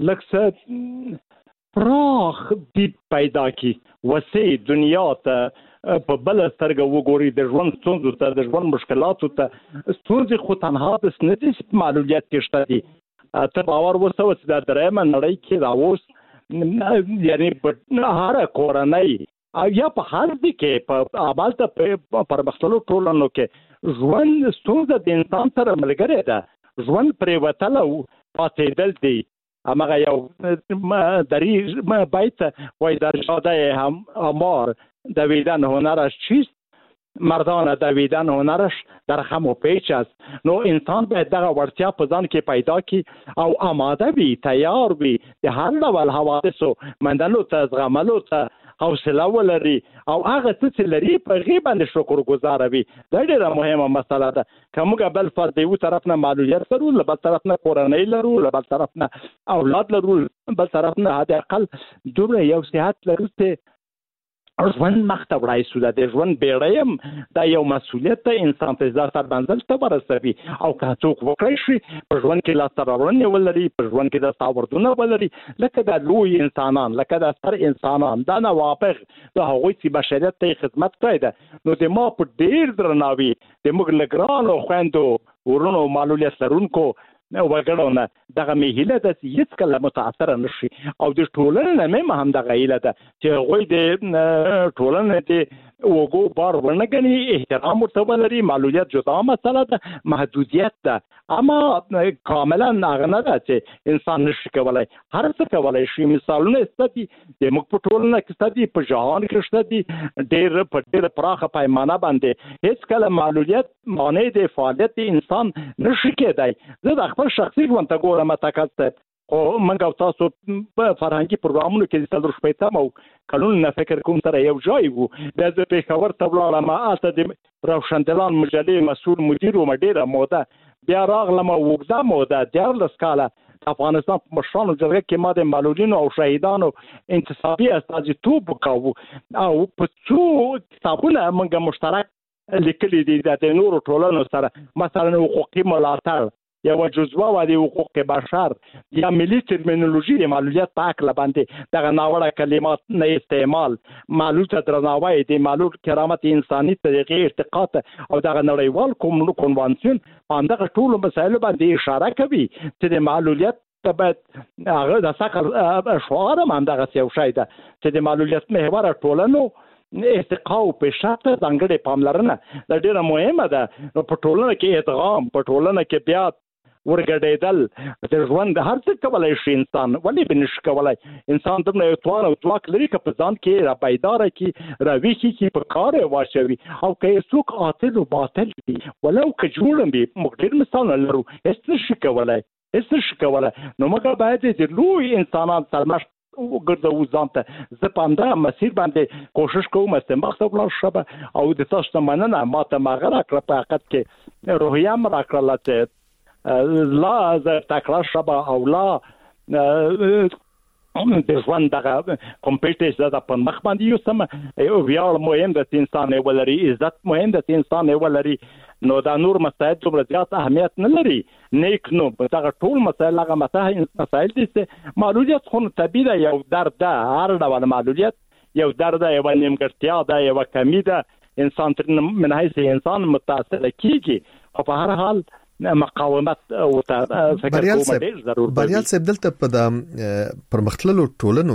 لکه پراخ دید پیدا کی وسیع دنیا ته په بل سترګه وګوري د ژوند ستونزو ته د ژوند مشکلاتو ته ستونزې خو تنها د سنتي معلولیت کې شته دي. ته باور وسو چې د درېمه نړۍ کې راوس یعنی په هر کورنۍ یا په هر ځای کې په آباد ته پرمختللو ټولنو کې ژوند ستونزه د انسان سره ملګری ده. ژوند پرې وتل او پاتېدل دي. امغه یو دری بیت وای در شاده هم امار دویدن هنرش چیست مردان دویدن هنرش در خم و پیچ است. نو انسان باید دغه ورتیا په ځان کې پیدا کی او آماده وي تیار وي د هر ډول حوادثو مندلو ته زغملو ته حوصله ولري او هغه څه لري په غیبه باندې شکر گزار وي. دا ډیره مهمه مسله ده. کومه بل فرد یو طرف نه معلولیت لرو له بل طرف نه کورنۍ لرو له بل طرف نه اولاد لرو بل طرف نه حد اقل دومره یو صحت لرو ته ژوند مخته وړای سو د ژوند بیړیم دا یو مسولیت ته انسان ته ځا تر منځل ته ورسوي او که څوک وکړي شي په ژوند کې لا ترورن ولري په ژوند کې د تاوردونه ولري لکه د لوی انسانان لکه د ستر انسانان دا نه واپغ د هغوی چې بشریت ته خدمت کوي ده. نو د ما په ډیر درناوي د موږ لګرانو خويندو ورونو معلولیت لرونکو نو وګړو نه دغه میهله د هیڅ کله متاثر نشي او د ټولنې نه هم دغه ایله ده چې غوي د ټولنې ته وګو بار ورنګني احترام ورته ولري. معلولیت جدا مسله ده محدودیت ده اما کاملا ناغنه ده چې انسان نشي کولای هر څه کولای شي. مثالونه ستدي د موږ په ټولنه کې ستدي په جهان کې ستدي ډېر په ډېر پراخه پیمانه باندې هیڅ کله معلولیت معنی د فعالیت انسان نشي کېدای. زه د خپل شخصي ژوند ته ګورم تاکاسته خو منګ او تاسو په فرهنګي پروګرامونو کې د څلور شپېته مو قانون نه فکر کوم سره یو ځای وو د دې په خبر تبلاله ما اته د روشندلان مجلې مسؤل مدیر و مدیره موده بیا راغلم وګدا موده د لسکاله افغانستان په مشرانو جرګه کې ما د معلولینو او شهیدانو انتصابي استازیتوب وکاو او په څو کتابونه موږ مشترک لیکلي دي د نورو ټولنو سره مثلا حقوقي ملاتړ یو جزوه و د حقوق بشر یا ملي ترمینولوژي د معلولیت په اړه باندې دغه ناوړه کلمات نه استعمال معلول ته درناوی د معلول کرامت انساني طریقې ارتقاء او دغه نړیوال کوم کنوانسیون باندې ټول مسایل باندې اشاره کوي چې د معلولیت باید هغه د ثقل شعار هم دغه یو شی ده چې د معلولیت محور ټولنو ارتقاء او پیشرفت ځانګړې پاملرنه د ډیره مهمه ده. په ټولنه کې ادغام په ټولنه کې بیا ورګډېدل د ژوند هر څه کولای شي انسان ولې بنش کولای انسان دغه یو توان او ځواک لري چې په ځان کې را پیدار کی را ویخي کی په کار واچوي او که څوک قاتل او باطل دي ولو که جوړم به مقدر مثال لرو هیڅ نشي کولای هیڅ نشي کولای. نو موږ باید د لوی انسانان سرمشت وګرځو ځان ته زه په همدا مسیر باندې کوشش کوم چې مخته ولاړ شم او د تاسو مننه ماته مغره کړ په حقیقت کې روحیه مې راکړله چې لا زه تکرار شبه او لا د ژوند دغه کمپیټیشن د په مخ باندې یو سم یو ویاړ مهم د انسان ولري، عزت مهم د انسان ولري، نو دا نور مسایل دومره زیات اهمیت نه لري. نیک نو دغه ټول مسایل هغه مسایل دي چې معلولیت خو طبیعي ده، یو درد ده، هر ډول معلولیت یو درد ده، یو نیمګړتیا ده، یو کمی ده، انسان تر من حیث انسان متاثر کیږي. خو په هر حال مقاومت او فکر کوم ډیر ضروري. بریال صاحب دلته په د پرمختللو ټولنو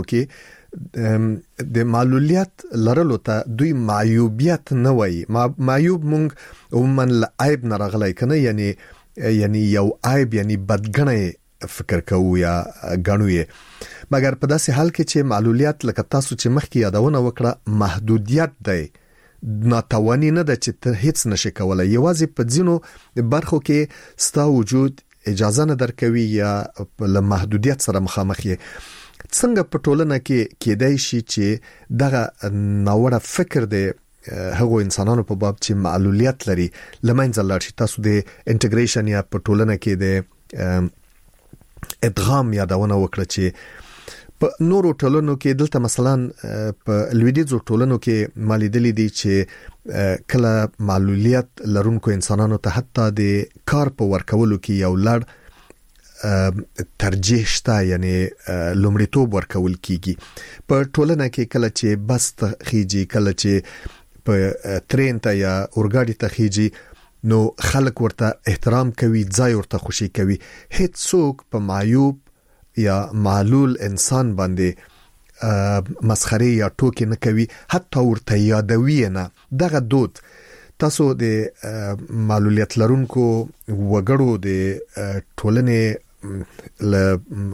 کې د معلولیت لرلو ته دوی معیوبیت نه وایي. معیوب مونږ عموما له عیب نه راغلی کنه، یعنی یعنی یو عیب یعنی بدګنی فکر کوو یا غنو یې، مګر په داسې حال کې چې معلولیت لکه تاسو چې مخکې یادونه وکړه محدودیت دی، ناتوانی نه ده چې ته هیڅ نشي کولای. یوازې په ځینو برخو کې ستا وجود اجازه نه درکوي یا له محدودیت سره مخامخ یې. څنګه په ټولنه کې کېدای شي چې دغه ناوړه فکر دی هغو انسانانو په باب چې معلولیت لري لمنځه لاړ شي؟ تاسو د انټیګریشن یا په ټولنه کې د ادغام یادونه وکړه چې په نورو ټولنو کې، دلته مثلا په لویدیځو ټولنو کې مالیدلې دي چې کله معلولیت لرونکو انسانانو ته حتی د کار په ورکولو کې یو لړ ترجیح شته، یعنی لومړیتوب ورکول کیږي. په ټولنه کې کله چې بس ته خيږي، کله چې په ترین ته یا اورګاډي ته خيږي، نو خلک ورته احترام کوي، ځای ورته خوشي کوي. هیڅ څوک په معیوب یا معلول انسان باندې مسخره یا ټوکې نه کوي، حتی ورته یادوي نه. دغه دود تاسو د معلولیت لرونکو وګړو د ټولنې له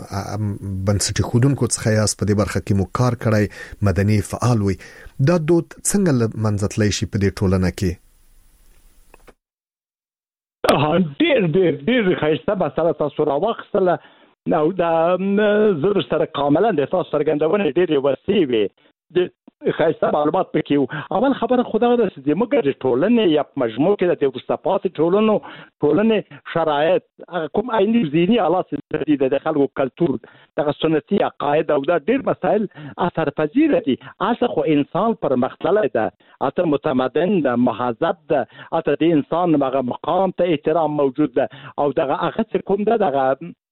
بنسټي خودونکو څخه یاست، په دې برخه کې مو کار کړی، مدني فعال وي. دا دود څنګه له منځه تللی شي په دې ټولنه کې؟ ډېر ډېر ډېر ښایسته مسله تاسو راواخیستله، او دا زر سره کاملا د تاسو څرګندونه ډېرې وسیع وي، د ښایسته معلومات پکې وو. اول خبره خو دغه ده چې زموږ د ټولنې یا په مجموع کې د وروسته پاتې ټولنو ټولنې شرایط، هغه کوم عیني ذهني حالات دي، د خلکو کلتور، دغه سنتي عقاید او دا ډېر مسایل اثر پذیره دي. اصل خو انسان پرمختللی ده، اته متمدن ده، مهذب ده، اته د انسان هغه مقام ته احترام موجود ده، او دغه هغه کوم ده دغه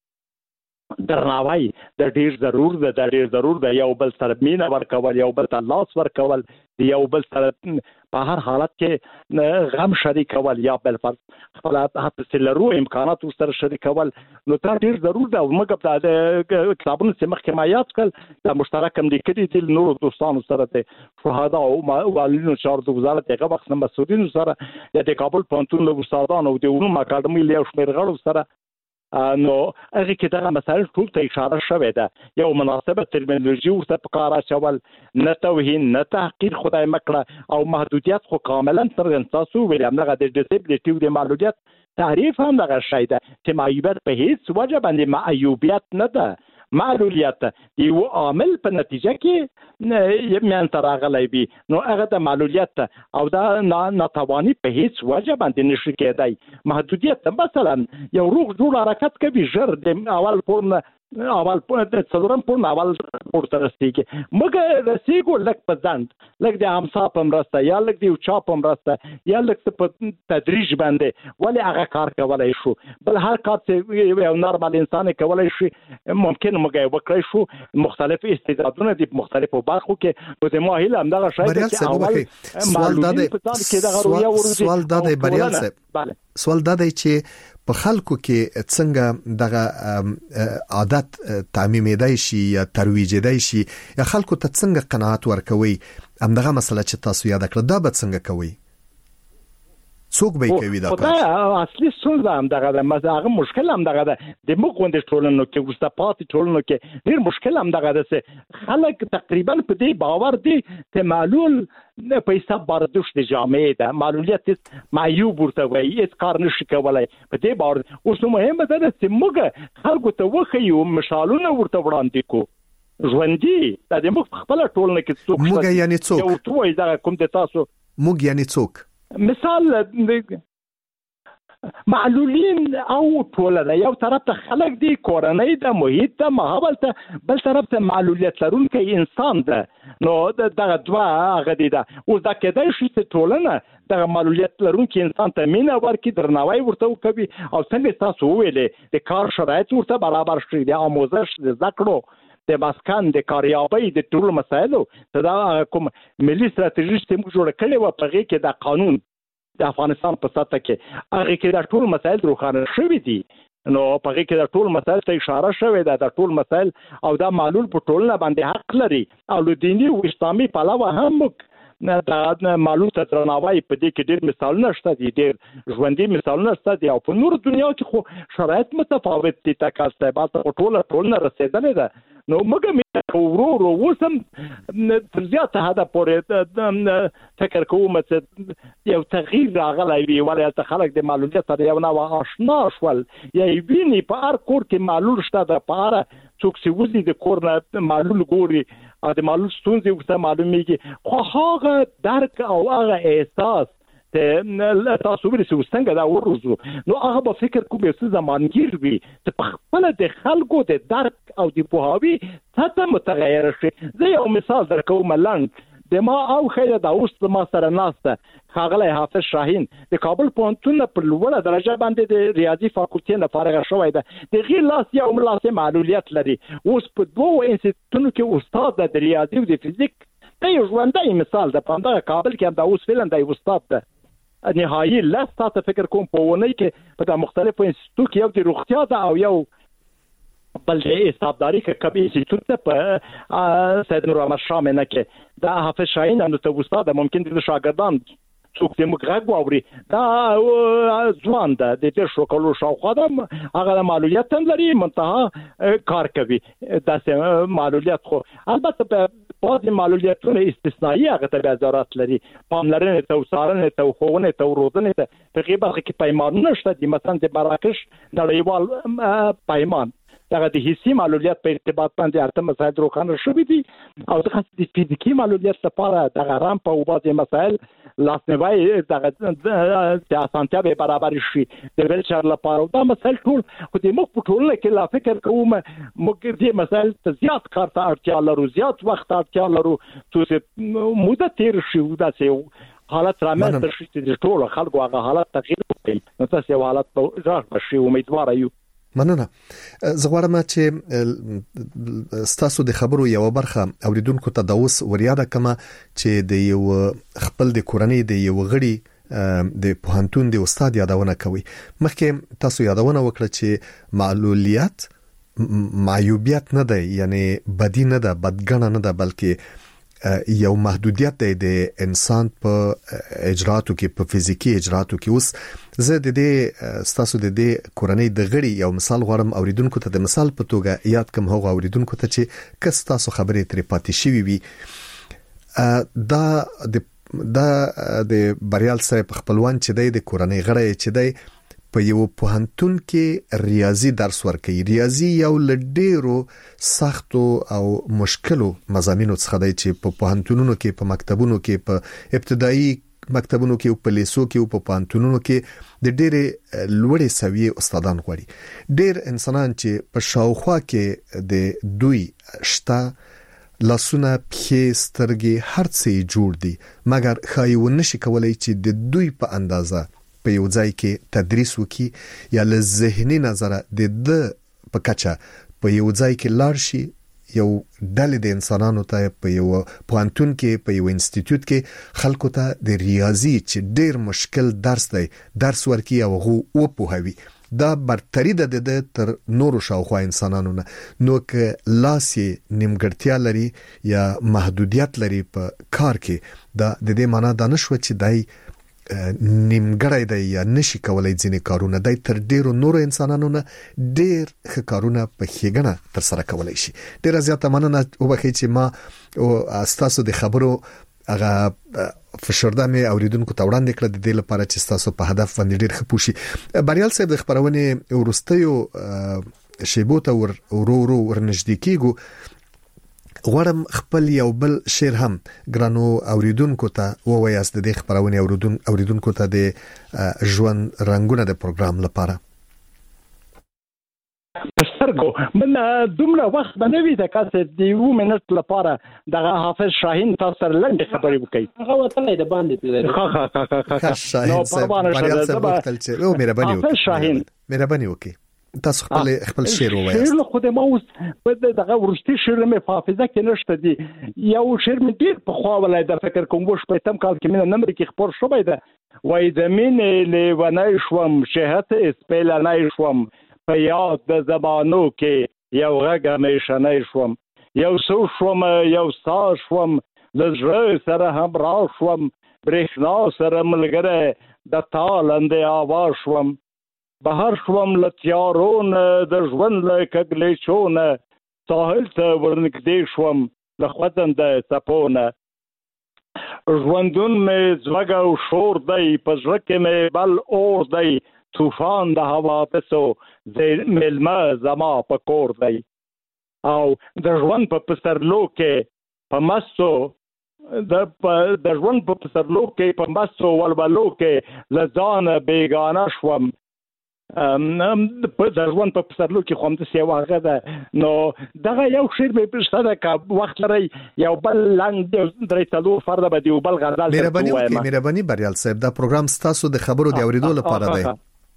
درناوی د ډیر ضرور ده، د ډیر ضرور ده. یو بل سره مینه ورکول، یو بل ته لاس ورکول، یو بل سره په هر حالت کې غم شریکول، یا بل فرض خپل حتی لرو امکانات سره شریکول، نو دا ډیر ضرور ده. او موږ د کتابونو چې مخکې ما یاد کړل د مشترک لیکلي دي نورو دوستانو سره، د شهدا او والدینو چارو د وزارت هغه وخت مسؤلینو سره، د کابل پوهنتون له استادانو او د علومو اکاډمۍ له شمېر غړو سره، نو هغه کې دغه مسایل ټول ته اشاره شوې ده. یو مناسبه ترمینولوژي ورته په کار اچول، نه توهین نه تحقیر خدای مکړه، او محدودیت خو کاملا څرګند تاسو ویل. همدغه د ډیسبلیټي د معلولیت تعریف هم دغه شی ده چې معیوبیت په هیڅ وجه باندې معیوبیت نه ده. معلولیت یو عامل په نتیجه کې یمن تر راغلی وي، نو هغه د معلولیت او دا ناتوانی په هیڅ وجه باندې نشي کېدای. محدودیت مثلا یو روغ جوړ حرکت کوي، ژر د اول پورن اول په څلورم پورن اول پورته رسیږي، موږ رسیږو لک په ځند، لک د امسا په مرسته، یا لک د یو چا په مرسته، یا لک په تدریج باندې، ولې هغه کار کولای شو. بل هر کار چې یو نارمل انسان کولای شي ممکن موږ وکړای شو. مختلف استعدادونه دي په مختلفو برخو کې، نو د ماهیل هم دغه شی چې اول سوال دا دی سوال دا دی بریال صاحب، سوال دا دی چې په خلکو کې څنګه دغه عادت تعمیمېدای شي یا ترویجېدای شي، یا خلکو ته څنګه قناعت ورکوي؟ همدغه مسله چې تاسو یاد کړه، دا به څنګه کوي؟ څوک به کوي دا کار؟ دا اصلي ستونزه هم دغه ده، هغه مشکل هم دغه ده. د موږ غونډې ټولنو کې وروسته پاتې ټولنو کې ډېر مشکل هم دغه ده چې خلک تقریبا په دې باور دي چې معلول په حساب باردوش د جامعې ده، معلولیت معیوب ورته وایي، هېڅ کار نشي کولی په دې باور. اوس نو مهمه ده چې موږ خلکو ته وښیو، مثالونه ورته وړاندې کړو ژوندي. دا د موږ په خپله ټولنه کې څوک موږ یعنې څوک یو ورته وایي دغه کوم د تاسو موږ یعنې څوک مثال معلولین او ټولنه یو طرف ته خلک دي، کورنۍ د محیط ته ماحول ته، بل طرف ته معلولیت لرونکی انسان ده. نو دغه دوه هغه دي ده. اوس دا کېدای شي چې ټولنه دغه معلولیت لرونکی انسان ته مینه ورکړي، درناوی ورته وکړي، او څنګه تاسو وویلې د کار شرایط ورته برابر شي، د آموزش، د زده کړو، د مسکن، د کاریابۍ، د ټولو مسایلو ته دا کوم ملي ستراتیژي چې موږ جوړه کړې وه په هغې کې د قانون د افغانستان په سطح کې هغې کې دا ټول مسایل روښانه شوي دي. نو په هغې کې دا ټول مسایل ته اشاره شوې ده، دا ټول مسایل او دا معلول په ټولنه باندې حق لري، او له دیني او اسلامي پلوه هم موږ دا معلول ته درناوی په دې کې ډېر مثالونه شته دي، ډېر ژوندي مثالونه شته دي، او په نورو دنیا کې خو شرایط متفاوت دي. تکا استعباد په ټوله ټولنه رسېدلې ده. نو موږ مې ورو ورو اوس هم تر زیاته حده پورې فکر کوم چې یو تغییر راغلی وي، ولې هلته خلک د معلولیت سره یو نوع اشنا شول، یا یې ویني په هر کور کې معلول شته ده، په هره څوک چې وځي د کور نه معلول ګوري او د معلول ستونزې ورته معلومیږي، خو هغه درک او هغه احساس ته تاسو ورسې څنګه دا ورزو، نو هغه به فکر کوم یو څه زمانګیر وي چې په خپله د خلکو د درک او د پوهاوي سطحه متغیره شي. زه یو مثال درکوم لنډ. د ما او خیره دا اوس ما سره ناسته ښاغلی حافظ شاهین د کابل پوهنتون په لوړه درجه باندې د ریاضي فاکولټي نه فارغه شوی ده. د هغې لاس یو لاس معلولیت لري، اوس په دوو انسټیټونو کې استاد ده د ریاضي او د فزیک. دا یو ژوندی مثال ده. په همدغه کابل کې هم دا اوس فعلا دی استاد ده. نهایي لس ساعته فکر کوم په اونۍ کې په دا مختلفو انسټیټوټ کې یو د روغتیا ده او یو بل د حسابداري کې کبي انسټیټوټ ده په سید نور احمد شاه مینه کې. دا حافظ شاهین نو ته استاد ممکن د شاګردان څوک د موږ غږ واوري، دا ځوان ده د دېرشو کالو شاوخوا ده، هغه معلولیت هم لري، منتها کار کوي. داسې معلولیت خو البته په بعضې معلولیتونه استثنایي هغه ته بیا ضرورت لري، پاملرنې ته، څارنې ته، ښوونې ته، روزنې ته. په هغې برخه کې پیمانونه شته دي، مثلا د مراکش نړیوال پیمان دغه د حسي معلولیت په ارتباط باندې اته مسایل روښانه شوي دي، او دغه د فزیکي معلولیت لپاره دغه رامپ او بعضې مسایل لاسنیوی دغه د اسانتیا به برابر شي د ویلچر لپاره. دا مسایل ټول خو د موږ په ټولنه کې لا فکر کوم موږ دې مسایل ته زیات کار ته اړتیا لرو، زیات وخت اړتیا لرو چې موده تېر شي، داسې حالت رامنځته شي چې د ټولو خلکو هغه حالت تغییر وکړي. نو تاسې یو حالت به راغله شي، امیدواره یو. مننه. زه غواړم چې ستاسو د خبرو یو برخه اوریدونکو ته د اوس وریاده کما چې د یو خپل د کورنۍ د یو غړي د پوهنتون د استاد یادونه کوي. مخکې تاسو یادونه وکړه چې معلولیت معیوبیت نه ده، یعنی بدی نه ده، بدګنه نه ده، بلکې یو محدودیت دی د انسان په اجراتو کې، په فزیکی اجراتو کې. اوس زه د دې ستاسو د دې کورنۍ د غړي یو مثال غواړم اوریدونکو ته د مثال په توګه یاد کوم، هغه اوریدونکو ته چې کس تاسو خبرې ترې پاتې شوي وي. دا د دا د بریال صاحب خپلوان چې دی د کورنۍ غړی چې دی په یو پوهنتون کې ریاضي درس ورکوي. ریاضي یو له ډېرو سختو او مشکلو مضامینو څخه دی چې په پوهنتونونو کې، په مکتبونو کې، په ابتدایي مکتبونو کې او په لیسو کې او په پوهنتونونو کې د ډېرې لوړې سویې استادان غواړي. ډېر انسانان چې په شاوخوا کې د دوی شته، لاسونه، پښې، سترګې، هر څه جوړ دي، مګر ښایي ونشي کولی چې د دوی په اندازه په یو ځای کې تدریس وکي، یا له ذهني نظره د د په کچه په یو ځای کې لاړ شي، یو ډلې د انسانانو ته په یو پوهنتون کې، په یو انسټیټیوټ کې خلکو ته د ریاضي چې ډېر مشکل درس دی درس ورکي او هغه وپوهوي. دا برتری ده د تر نورو شاوخوا انسانانو نه. نو که لاس یې نیمګړتیا لري یا محدودیت لري په کار کې، دا د دې معنا دا نشوه چې دای نیمګړی دی یا نشي کولای ځینې کارونه، دی تر ډیرو نورو انسانانو نه ډیر ښه کارونه په ښېګڼه ترسره کولی شي. ډیره زیاته مننه. وبخئ چې ما ستاسو د خبرو هغه فشرده مې اوریدونکو ته وړاندې کړه، د دې لپاره چې ستاسو په هدف باندې ډیر ښه پوه شي. بریال صاحب، د خپرونې وروستیو شیبو ته ور ورو ورو ورنږدې کېږو. غواړم خپل یو بل شعر هم ګرانو اوریدونکو ته ووایاست د خبرونه اوریدون اوریدونکو ته د ژوند رنگونه د پروګرام لپاره. سترګو من دومره وخت باندې وی د کاسه دی و منټ لپاره د حافظ شاهین تاسو سره لنډه خبرې وکړي. هغه وتلې د باندې تللی. ها ها ها ها شاهین صاحب بریال صاحب وکړل چې او مهرباني وکړئ. حافظ شاهین مهرباني وکړئ تاسو خپل خپل شعر ووایاست. شعر خو د ما اوس په دغه ورستي شعر مې په حافظه کې نشته دی. یو شعر مې ډیر په خوا ولای د فکر کوم وش په تم کال کې مې نمبر کې خبر شوی ده وای د مینې لیونای شوم شهت اسپیلنای شوم په یاد د زمانو کې یو غږ همیشنی شوم یو سو شوم یو سا شوم د زړه سره همراه شوم برېښنا سره ملګری د تالندې اواز شوم بهر شوم له تیارونه د ژوند له کږلېچونه ساحل ته ورنږدې شوم له خوځنده څپونه ژوندون مې زوږ او شور دی په زړه کې مې بل اور دی طوفان د حوادثو د ملمه زما په کور دی او د ژوند په پسرلو کې په مستو د د ژوند په پسرلو کې په مستو ولولو کې لزان بیگانه شوم ام په د ژوند په پسرلو کې خو هم د سیواغه ده نو دغه یو شعر به پښته ده که وخت لري یو بل لنډ درې څلور فرده به دی بل غزل مهرباني وکړئ مهرباني بریال صاحب دا پروګرام ستاسو د خبرو د اوریدو لپاره دی.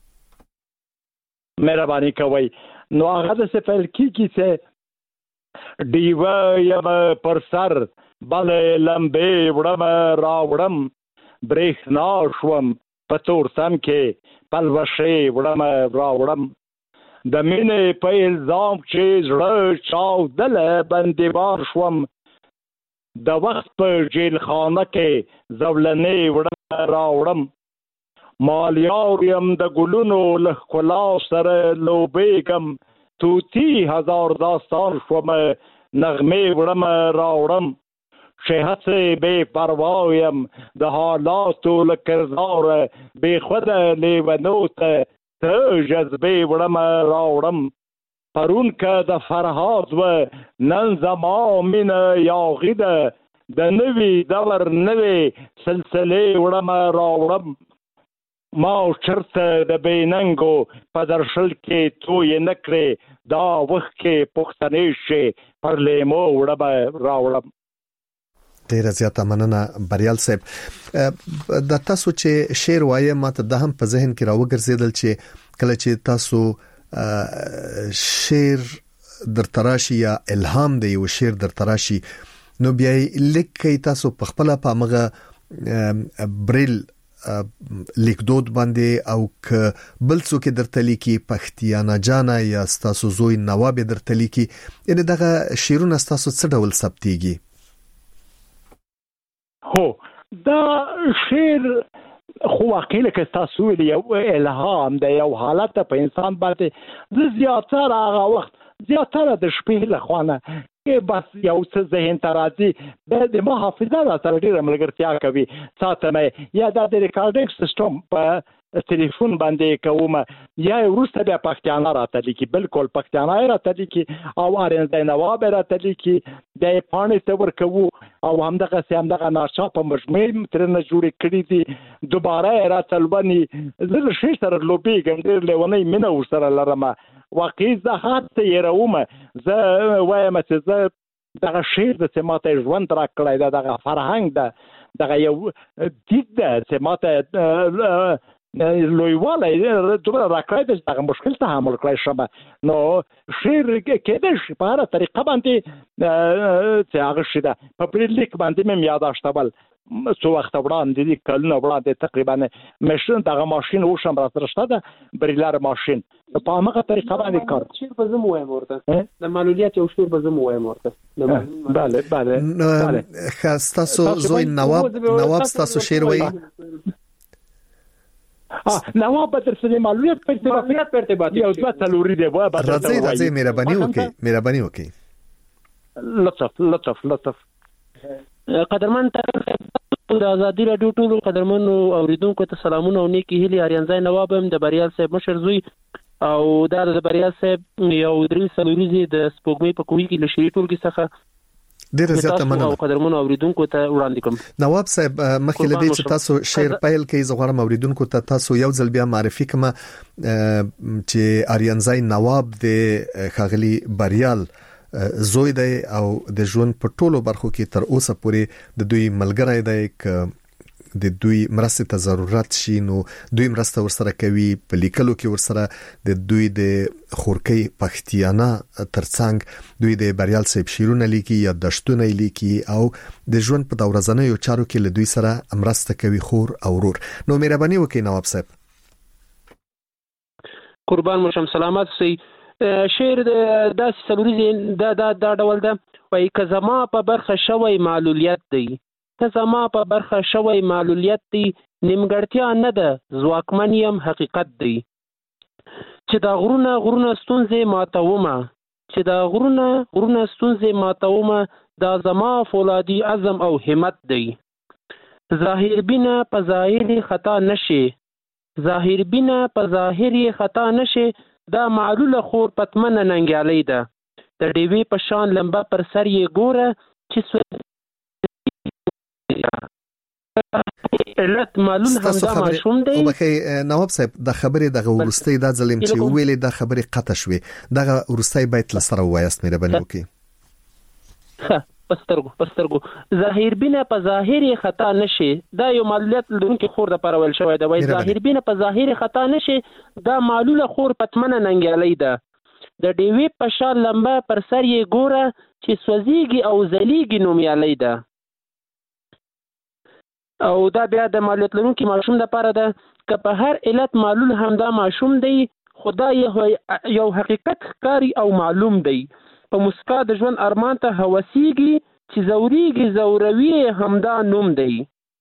مهرباني کوي نو هغه د سفل کیږي چې دیوه یم پر سر بل لمبې وړم راوړم برېښنا شوم په تور سم کې پلوشې وړم راوړم د مینې په الزام چې زړه چاودله بندیوان شوم د وخت په جیل خانه کې زولنې وړم راوړم مالیار یم د ګلونو له ښکلا سره لوبېږم توتی هزار داستان شوم نغمې وړم راوړم چې هڅې بې پروا یم د حالاتو له کرداره بې خوده لیونو ته ته جذبې وړم راوړم پرون که د فرهاد و نن زما مینه یاغي ده د نوي دور نوې سلسلې وړم راوړم ما چرته د بیننګو په درشل کې توې نه کړې دا وخت کې پښتنې شي پر لیمو وړم راوړم. ډیره زیاته مننه بریال صاحب د تاسو چې شعر وایي ماته د هم په ذهن کې راوګرځیدل چې کله چې تاسو شعر در تراشي یا الهام دی یو شعر در تراشي نو بیا لیکي تاسو په خپل په مغه بریل لیکدود باندې او ک بل څوک درته لیکي پښتیانا جانا یا تاسو زوی نواب درته لیکي یعنی دغه شعرونه تاسو څه ډول ثبتيږي؟ هو دا شعر خو واقعي لکه تاسو یو الهام د یو حالت په انسان باندې د زیاتره هغه وخت زیاتره د شپې له خوانه کې بس یو څه ذهن ته راځي د ما حافظه را سره ډېره ملګرتیا کوي ساتمه یا د ریکارډینګ سیستم په ټلیفون باندې کوم یا وروسته بیا پښتانه راته لیکي بالکل پښتانه راته لیکي او ارنده نواب راته لیکي د پانی ته ورکو او همدغه سم دغه ناشا په مجموعه ترنه جوړ کړی دي دوباره راته لبني زه شي سره لوبي ګندر لونی مینه ورسره لرم واقعي زهات یې راومه زه وایم چې زه دغه شعر د سماته ژوند را کړی دا دغه فرهنګ ده دغه یو دید ده سماته لویواله دومره را کړی ده دغه مشکل ته حمل کړی شمه نو شعر کېدای شي په هره طریقه باندې چې هغه شي ده په پرلیک باندې مې یاداشتول څو وخت وړاندې دي کلونه وړاندې تقریبا ماشین دغه ماشین وشم را سره شته ده بریلر ماشین په هغه طریقه باندې کار شعر به زمو وایم ورته د معلولیت یو شعر به زمو وایم ورته بله بله بله خاصه زوی نواب نواب تاسو شعر وایي نواب به در سره معلولیت معلولیت په ارتباط یو څه تلوري دی وای به راځي راځي مهرباني وکړئ مهرباني وکړئ لطف لطف لطف قدرمن د ازادي رادیو ټولو قدرمنو اوریدونکو ته سلامونه او نیکی هیلې اریانځای نواب هم د بریال صاحب مشر زوی او دا د بریال صاحب یو درې سلوریزي د سپوږمۍ په کوهي کې له شری ټولګي څخه ډیره زیاته مننه او قدرمن اوریدونکو ته وړاندې کوم. نواب صاحب مخکې لدی چې تاسو شعر پیل کې زغوړم اوریدونکو ته تاسو یو ځل بیا معرفي کما چې آریانزای نواب د خاغلی بریال زوی دی او د ژوند په ټولو برخو کې تر اوسه پورې د دوی ملګری دی ک د دوی مرسته ته ضرورت شي نو دوی مرسته ورسره کوي په لیکلو کې ورسره د دوی د خورکۍ پښتیانه ترڅنګ دوی د بریال صاحب شیرونه لیکي یا دشتونه لیکي او د ژوند په دورځنیو چارو کې له دوی سره مرسته کوي خور او ورور. نو مهرباني وکړئ نواب صاحب. قربان مو شم سلامات سي. شعر د سلوري دا دا دا ډول ده وای که زما په برخه شوی معلولیت دی که زما په برخه شوی معلولیت دی نیمګړتیا نه ده ځواکمن یم حقیقت دی چې دا غرونه غرونه ستونزې ماتومه چې دا غرونه غرونه ستونزې ماتومه دا زما فولادي عزم او همت دی ظاهر بینه په ظاهري خطا نشي ظاهر بینه په ظاهري خطا نشي دا معلوله خور پتمنه ننګیالۍ ده د ډیوې په شان لمبه پر سر یې ګوره چې علت معلول همدا ماشوم دی. او بخې نواب صاحب د خبرې دغه ورستۍ د ظلم چې ویلې د خبرې قطع شوې دغه ورستۍ بیت لسره وایست مې ربنو کې پسترګو پسترګو ظاهر بینه په ظاهري خطا نشي دا یو معلولیت لرونکي خور د پرول شوی دا وای ظاهر بینه په ظاهري خطا نشي دا معلوله خور پتمنه ننګیالۍ ده د ډیوې په شان لمبه پر سر یې ګوره چې سوځيږي او زلیږي نومیالۍ ده او دا بیا د معلولیت لرونکي ماشوم د پاره ده که په هر علت معلول همدا ماشوم دی خدای یو حقیقت ښکاری او معلوم دی په مسکا د ژوند ارمان ته هوسیږي چې زوريږي زوروي همدا نوم دی.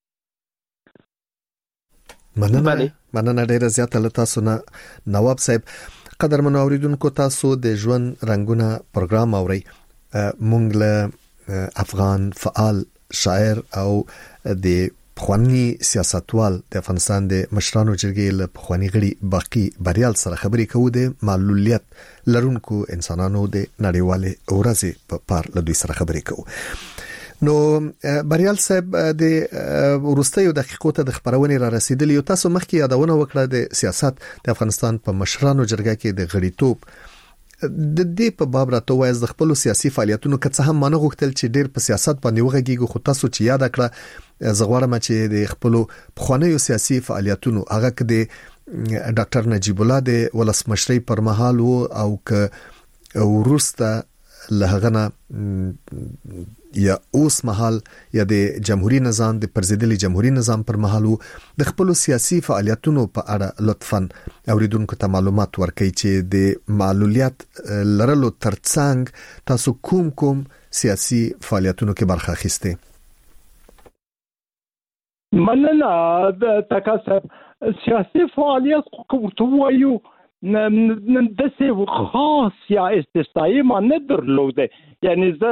مننه مننه ډیره زیاته له تاسو نه نواب صاحب. قدرمن اوریدونکو تاسو د ژوند رنگونه پروګرام اورئ. مونږ له افغان فعال شاعر او د پخوانی سیاستوال د افغانستان د مشرانو جرګې له پخوانی غړي باقی بریال سره خبرې کوو د معلولیت لرونکو انسانانو د نړیوالې ورځې په پار له دوی سره خبرې کوو. نو بریال صاحب د ورستیو دقیقو ته د خبرونې را رسیدلی یو تاسو مخکې یادونه وکړه د سیاست د افغانستان په مشرانو جرګه کې د غړیتوب د دې په باب راته وایي د خپل سیاسي فعالیتونو که څه هم مانه غوښتل چې ډېر په سیاست باندې وغږیږي خو تاسو چې یاد کړه زغوړم چې د خپل پخوانیو سیاسي فعالیتونو هغه کې د ډاکټر نجیب الله د ولسمشرۍ پر مهال او که ورسته لهغنه یا اوس مهال یا د جمهوریت نظام د پرزیدلی جمهوریت نظام پر مهال د خپل سیاسي فعالیتونو په اړه لطفاً اوریدونکو ته معلومات ورکړئ چې د معلولیت لرلو ترڅنګ تاسو کوم کوم سیاسي فعالیتونو کې برخه اخیسته. مننه تاسو سیاسي فعالیت کوم وایو نن دسه خاص یا استثنایی ما نه درلوده یعنی زه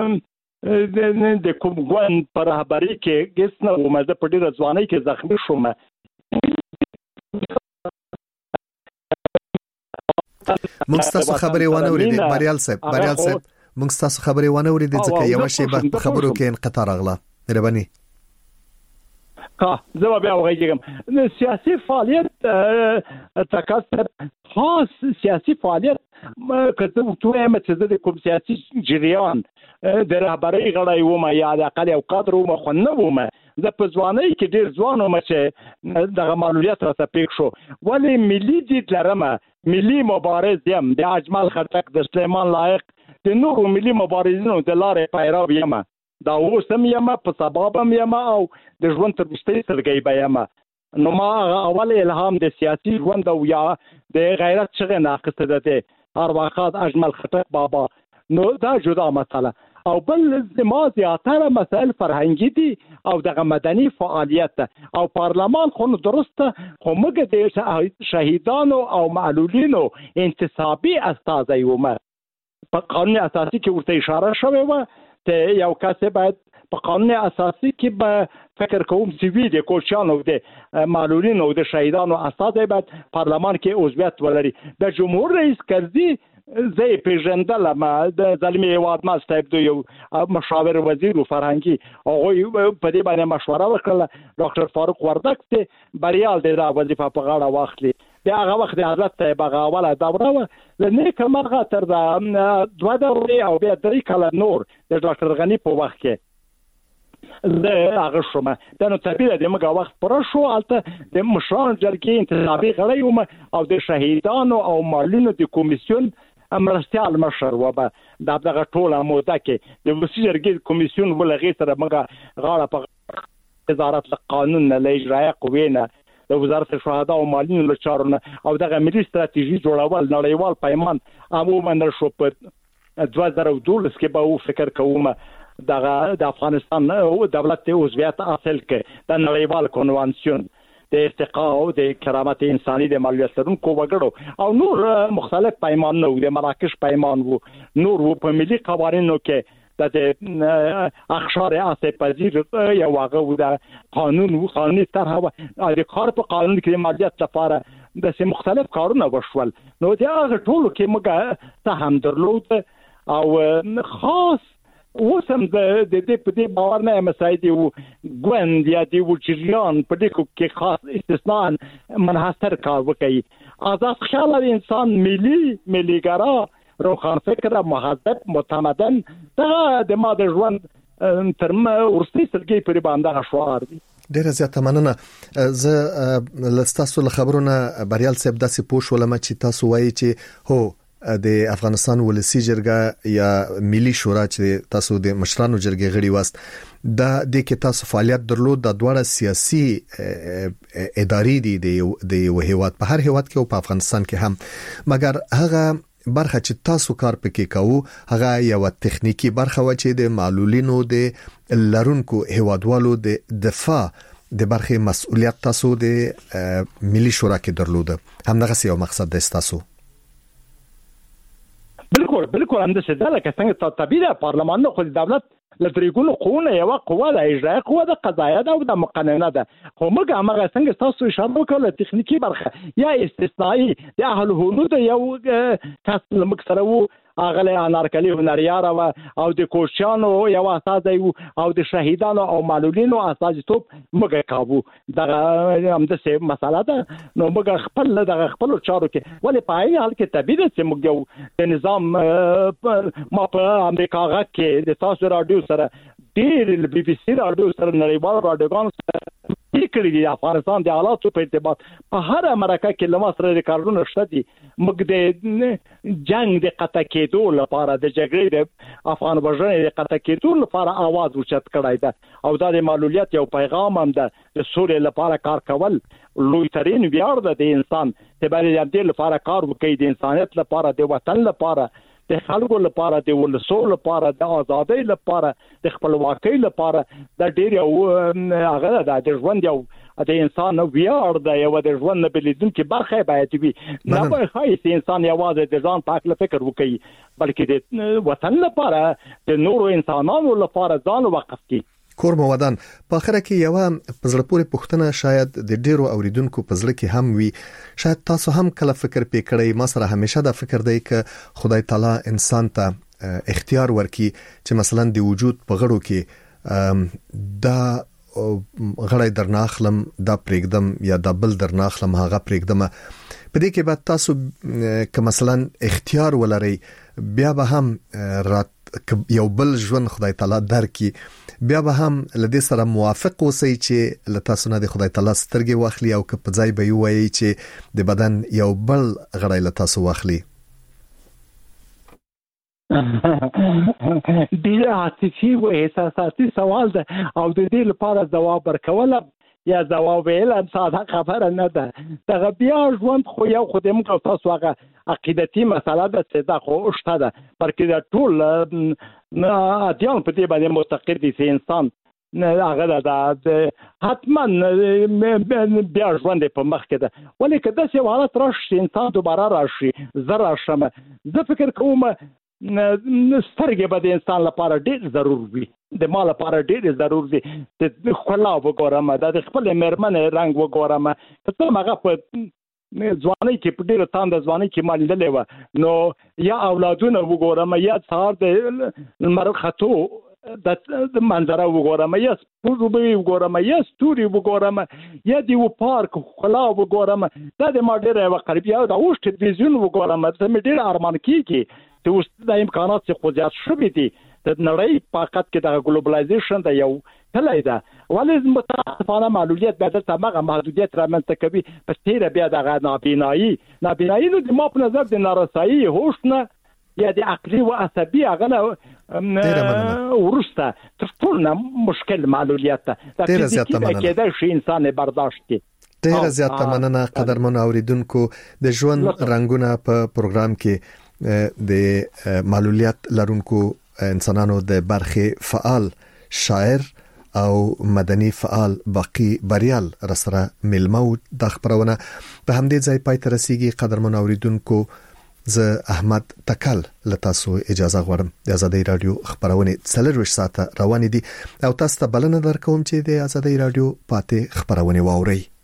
د کوم ګوند پر رهبری کې ګسنه و مزه په ډیره ځواني کې زخمی شوم. موږ تاسو خبرې ونه اوریدې بریال صاحب بریال صاحب موږ تاسو خبرې ونه اوریدې ځکه یو شی په خبرو کې انقطاع راغله. مهرباني ها زه بیا وایم سیاسي فعالیت تکاسب خاص سیاسي فعالیت کته توه مته د کوم سیاسي جریان د رهبری غړی و ما یا د اقل او قدر و ما خنه و ما د پځوانۍ کې ډیر ځوان و ما چې د معلولیت راته پېښ شو ولی ملي دید لرمه ملي مبارز یم د اجمل خټک د سلیمان لایق د نورو ملي مبارزینو د لارې پیرو یم دا اوسم یم په سبب یم او د ژوند تر وروستۍ سرګي بیم نو ما اول الهام د سیاسي ژوند او یا د غیرت څخه ناقصه ده هر وخت اجمل خټک بابا نو دا جدا مسله او بل زما زیاتره مسائل فرهنګي دي او دغه مدني فعالیت او پارلمان خو درسته خو موږ د شهیدانو او معلولینو انتصابي استازي ومه په قانون اساسي کې ورته اشاره شوې و ته یو کس باید په قانون اساسي کې به فکر کوم سیوی د کوچانو د معلولینو د شهیدانو استازي باید پارلمان کې عضویت ولري د جمهور رئیس کرزي زه پیژندلم د زلمی هیواد ما صاحب د یو مشاور وزیر فرهنګي هغه په دې باندې مشوره وکړه ډاکټر فاروق وردک ته بریال د وظیفه په غاړه واخلي د هغه وخت د حضرت صاحب هغه اوله دوره وه له نیکه مرغه تر د دوه دورې او بیا درې کاله نور د ډاکټر غني په وخت کې زه هغه شوم دا نو طبیعي د موږ وخت پر شو البته د مشران جرګې انتخابي غړی وم او د شهیدانو او معلولینو د کمیسیون مرستيال مشر و به د دغه ټوله موده کې د وسیله جرګې کمیسیون ولغې سره موږ غاړه په وزارت قانون نه اجرایه قوې نه د وزارت شهدا او معلولینو له چارو نه او دغه ملي ستراتیژي جوړول نړیوال پیمان عموما شو په دوه زره او دولس کې به فکر کوم دغه د افغانستان او دولت ته عضویت حاصل کړي د نړیوال کنوانسیون د ارتقا او د کرامت انساني د معلولیت لرونکو وګړو او نور مختلف پیمانونه د مراکش پیمان وو نور وو په ملي قوانینو کې د اخشار اساس پذیر یو هغه د قانون وو قانوني طرحه د کار په قانون کې مالیات لپاره د مختلف کارونه وشول نو دا هغه ټول کې موږ ته هم درلود او خاص وسم د دې په دې باور نه مسایل دی ګوند یا دی وجریان په دې کې خاص استثناء منحصر کار وکړي آزاد خیال انسان ملي مليګرا روخان فکر مهذب متمدن دا د ماده ژوند ترمه ورسي سلګي پر باندې شوار دي ډیره زیاته مننه زه لستاسو له خبرونه بریال صاحب داسې پوښ ولم چې تاسو وایي چې هو د افغانستان ولسی جرګه یا ملي شورا چې تاسو د مشرانو جرګې غړي واست دا د کې تاسو فعالیت درلود د دوړه سیاسي اداري دي د یو هیواد په هر هیواد کې او په افغانستان کې هم مګر هغه برخه چې تاسو کار پکې کوو هغه یو تخنیکی برخه و چې د معلولینو د لرونکو هیوادوالو د دفاع د برخه مسؤلیت تاسو د ملي شورا کې درلود هم دغه یو مقصد د تاسو بالکل بالکل هم د څه لکه څنګه طبيعي پارلمان خو د دولت لتريګونو قونه یو قوه د اجرا قوه د قضایه او د مقننه ده خو موږ هغه څنګه تاسو اشاره وکړه تخنیکی برخه یا استثنائي د اهل هنود یو تاسو موږ سره وو اغله انارکلی هنریار او د کوشانو یو اساس او د شهیدانو او معلولینو اساس توپ موږ کاوه دغه هم د څه مساله ده نو موږ خپل دغه خپل چارو کې ولې پای حال کې طبيعي چې موږ یو د نظام ما په امریکا کې د تاسو رادیو سره ډېر بي بي سي رادیو سره نړیوال رادیوګان سره کړي دي افغانستان د حالاتو په ارتباط په هر امریکا کې لمه سره ریکارډونه شته دي موږ د جنگ د قطع کېدو لپاره د جګړې د افغان وژنې د قطع کېدو لپاره आवाज اوچت کړای ده او دا د معلولیت یو پیغام هم ده د سوري لپاره کار کول لوی ترين ویاړ ده د انسان ته باندې د لپاره کار وکړي د انسانیت لپاره د وطن لپاره د خلکو لپاره د ولسو لپاره د ازادۍ لپاره د خپلواکۍ لپاره د ډېر یو هغه د ژوند یو د انسان ویاړ د یو د ژوند بلیدونکو برخه باید وي نه به خایس انسان یوازې د ځان په اړه فکر وکړي بلکې د وطن لپاره د نورو انسانانو لپاره ځان وقف کړي کور مو ودان په اخر کې یو پزړه پورې پښتنه شاید د ډیرو اوریدونکو پزړه کې هم وي شاید تاسو هم کله فکر پکړی ما سره همیشه دا فکر دی ک خدای تعالی انسان ته اختیار ورکي چې مثلا د وجود په غړو کې دا غړی درناخلم دا پرېګدم یا دا بل درناخلم هغه پرېګدم په دې کې بعد تاسو ک مثلا اختیار ولري بیا به هم رات یو بل ژوند خدای تعالی درکې بیا به هم لدې سره موافق اوسئ چې لتاسو نه د خدای تعالی سترګې واخلي او که په ځای به وایي چې د بدن یو بل غړی لتاسو واخلي ډیر عاطفي او احساساتي سوال ده او د دې لپاره ځواب ورکول یا ځواب ویل ساده خبره نه ده دغه بیا ژوند خو یو خو د موږ تاسو هغه عقیدتي مسله ده چې دا خو شته ده بلکې دا ټول ادیان په دې باندې معتقد دي چې انسان هغه د حتما بیا ژوند په مخ کې ده ولې که داسې حالت راشي انسان دوباره راشي زه راشم زه فکر کوم سترګې به د انسان لپاره ډېر ضرور وي د ما لپاره ډېر ضرور دي د ښکلا وګورم د خپل مېرمنې رنګ وګورم که څه هغه په ځواني کې په ډیره تاند ځواني کې ما لیدلې و نو یا اولادونه وګورم یا سهار د مرخته د منظره وګورم یا سپوږمۍ وګورم یا ستوري وګورم یا د یو پارک خلا وګورم دا د ما ډیره وقرب یا د اوس تلویزیون وګورم دا مې ډیره ارمان کیږي چې اوس د امکانات څخه خو زیات شوي دي د نړۍ په حقیقت کې د ګلوبلایزیشن د یو تلای ده ولې متاسفانه معلولیت به د تمغه محدودیت رامنځته کوي په تیر بیا د نابینایی نابینایی نو د ما په نظر د نارسایی هوش نه یا د عقلي او عصبي هغه ورسته تر ټولو مشکل معلولیت ده ډیره زیاته مننه کېدای شي انسان برداشت کړي ډیره زیاته مننه قدرمن اوریدونکو د ژوند رنگونه په پروګرام کې د معلولیت لرونکو انسانانو د برخه فعال شاعر او مدني فعال باقی بریال رسره ملمو د خبرونه په همدې ځای پای تر رسیدي قدرمن اوریدونکو زه احمد تکل لتاسو اجازه غواړم د آزادۍ رادیو خبرونه څلور ساعته روان دي او تاسو ته بلنه درکوم چې د آزادۍ رادیو پاتې خبرونه واورئ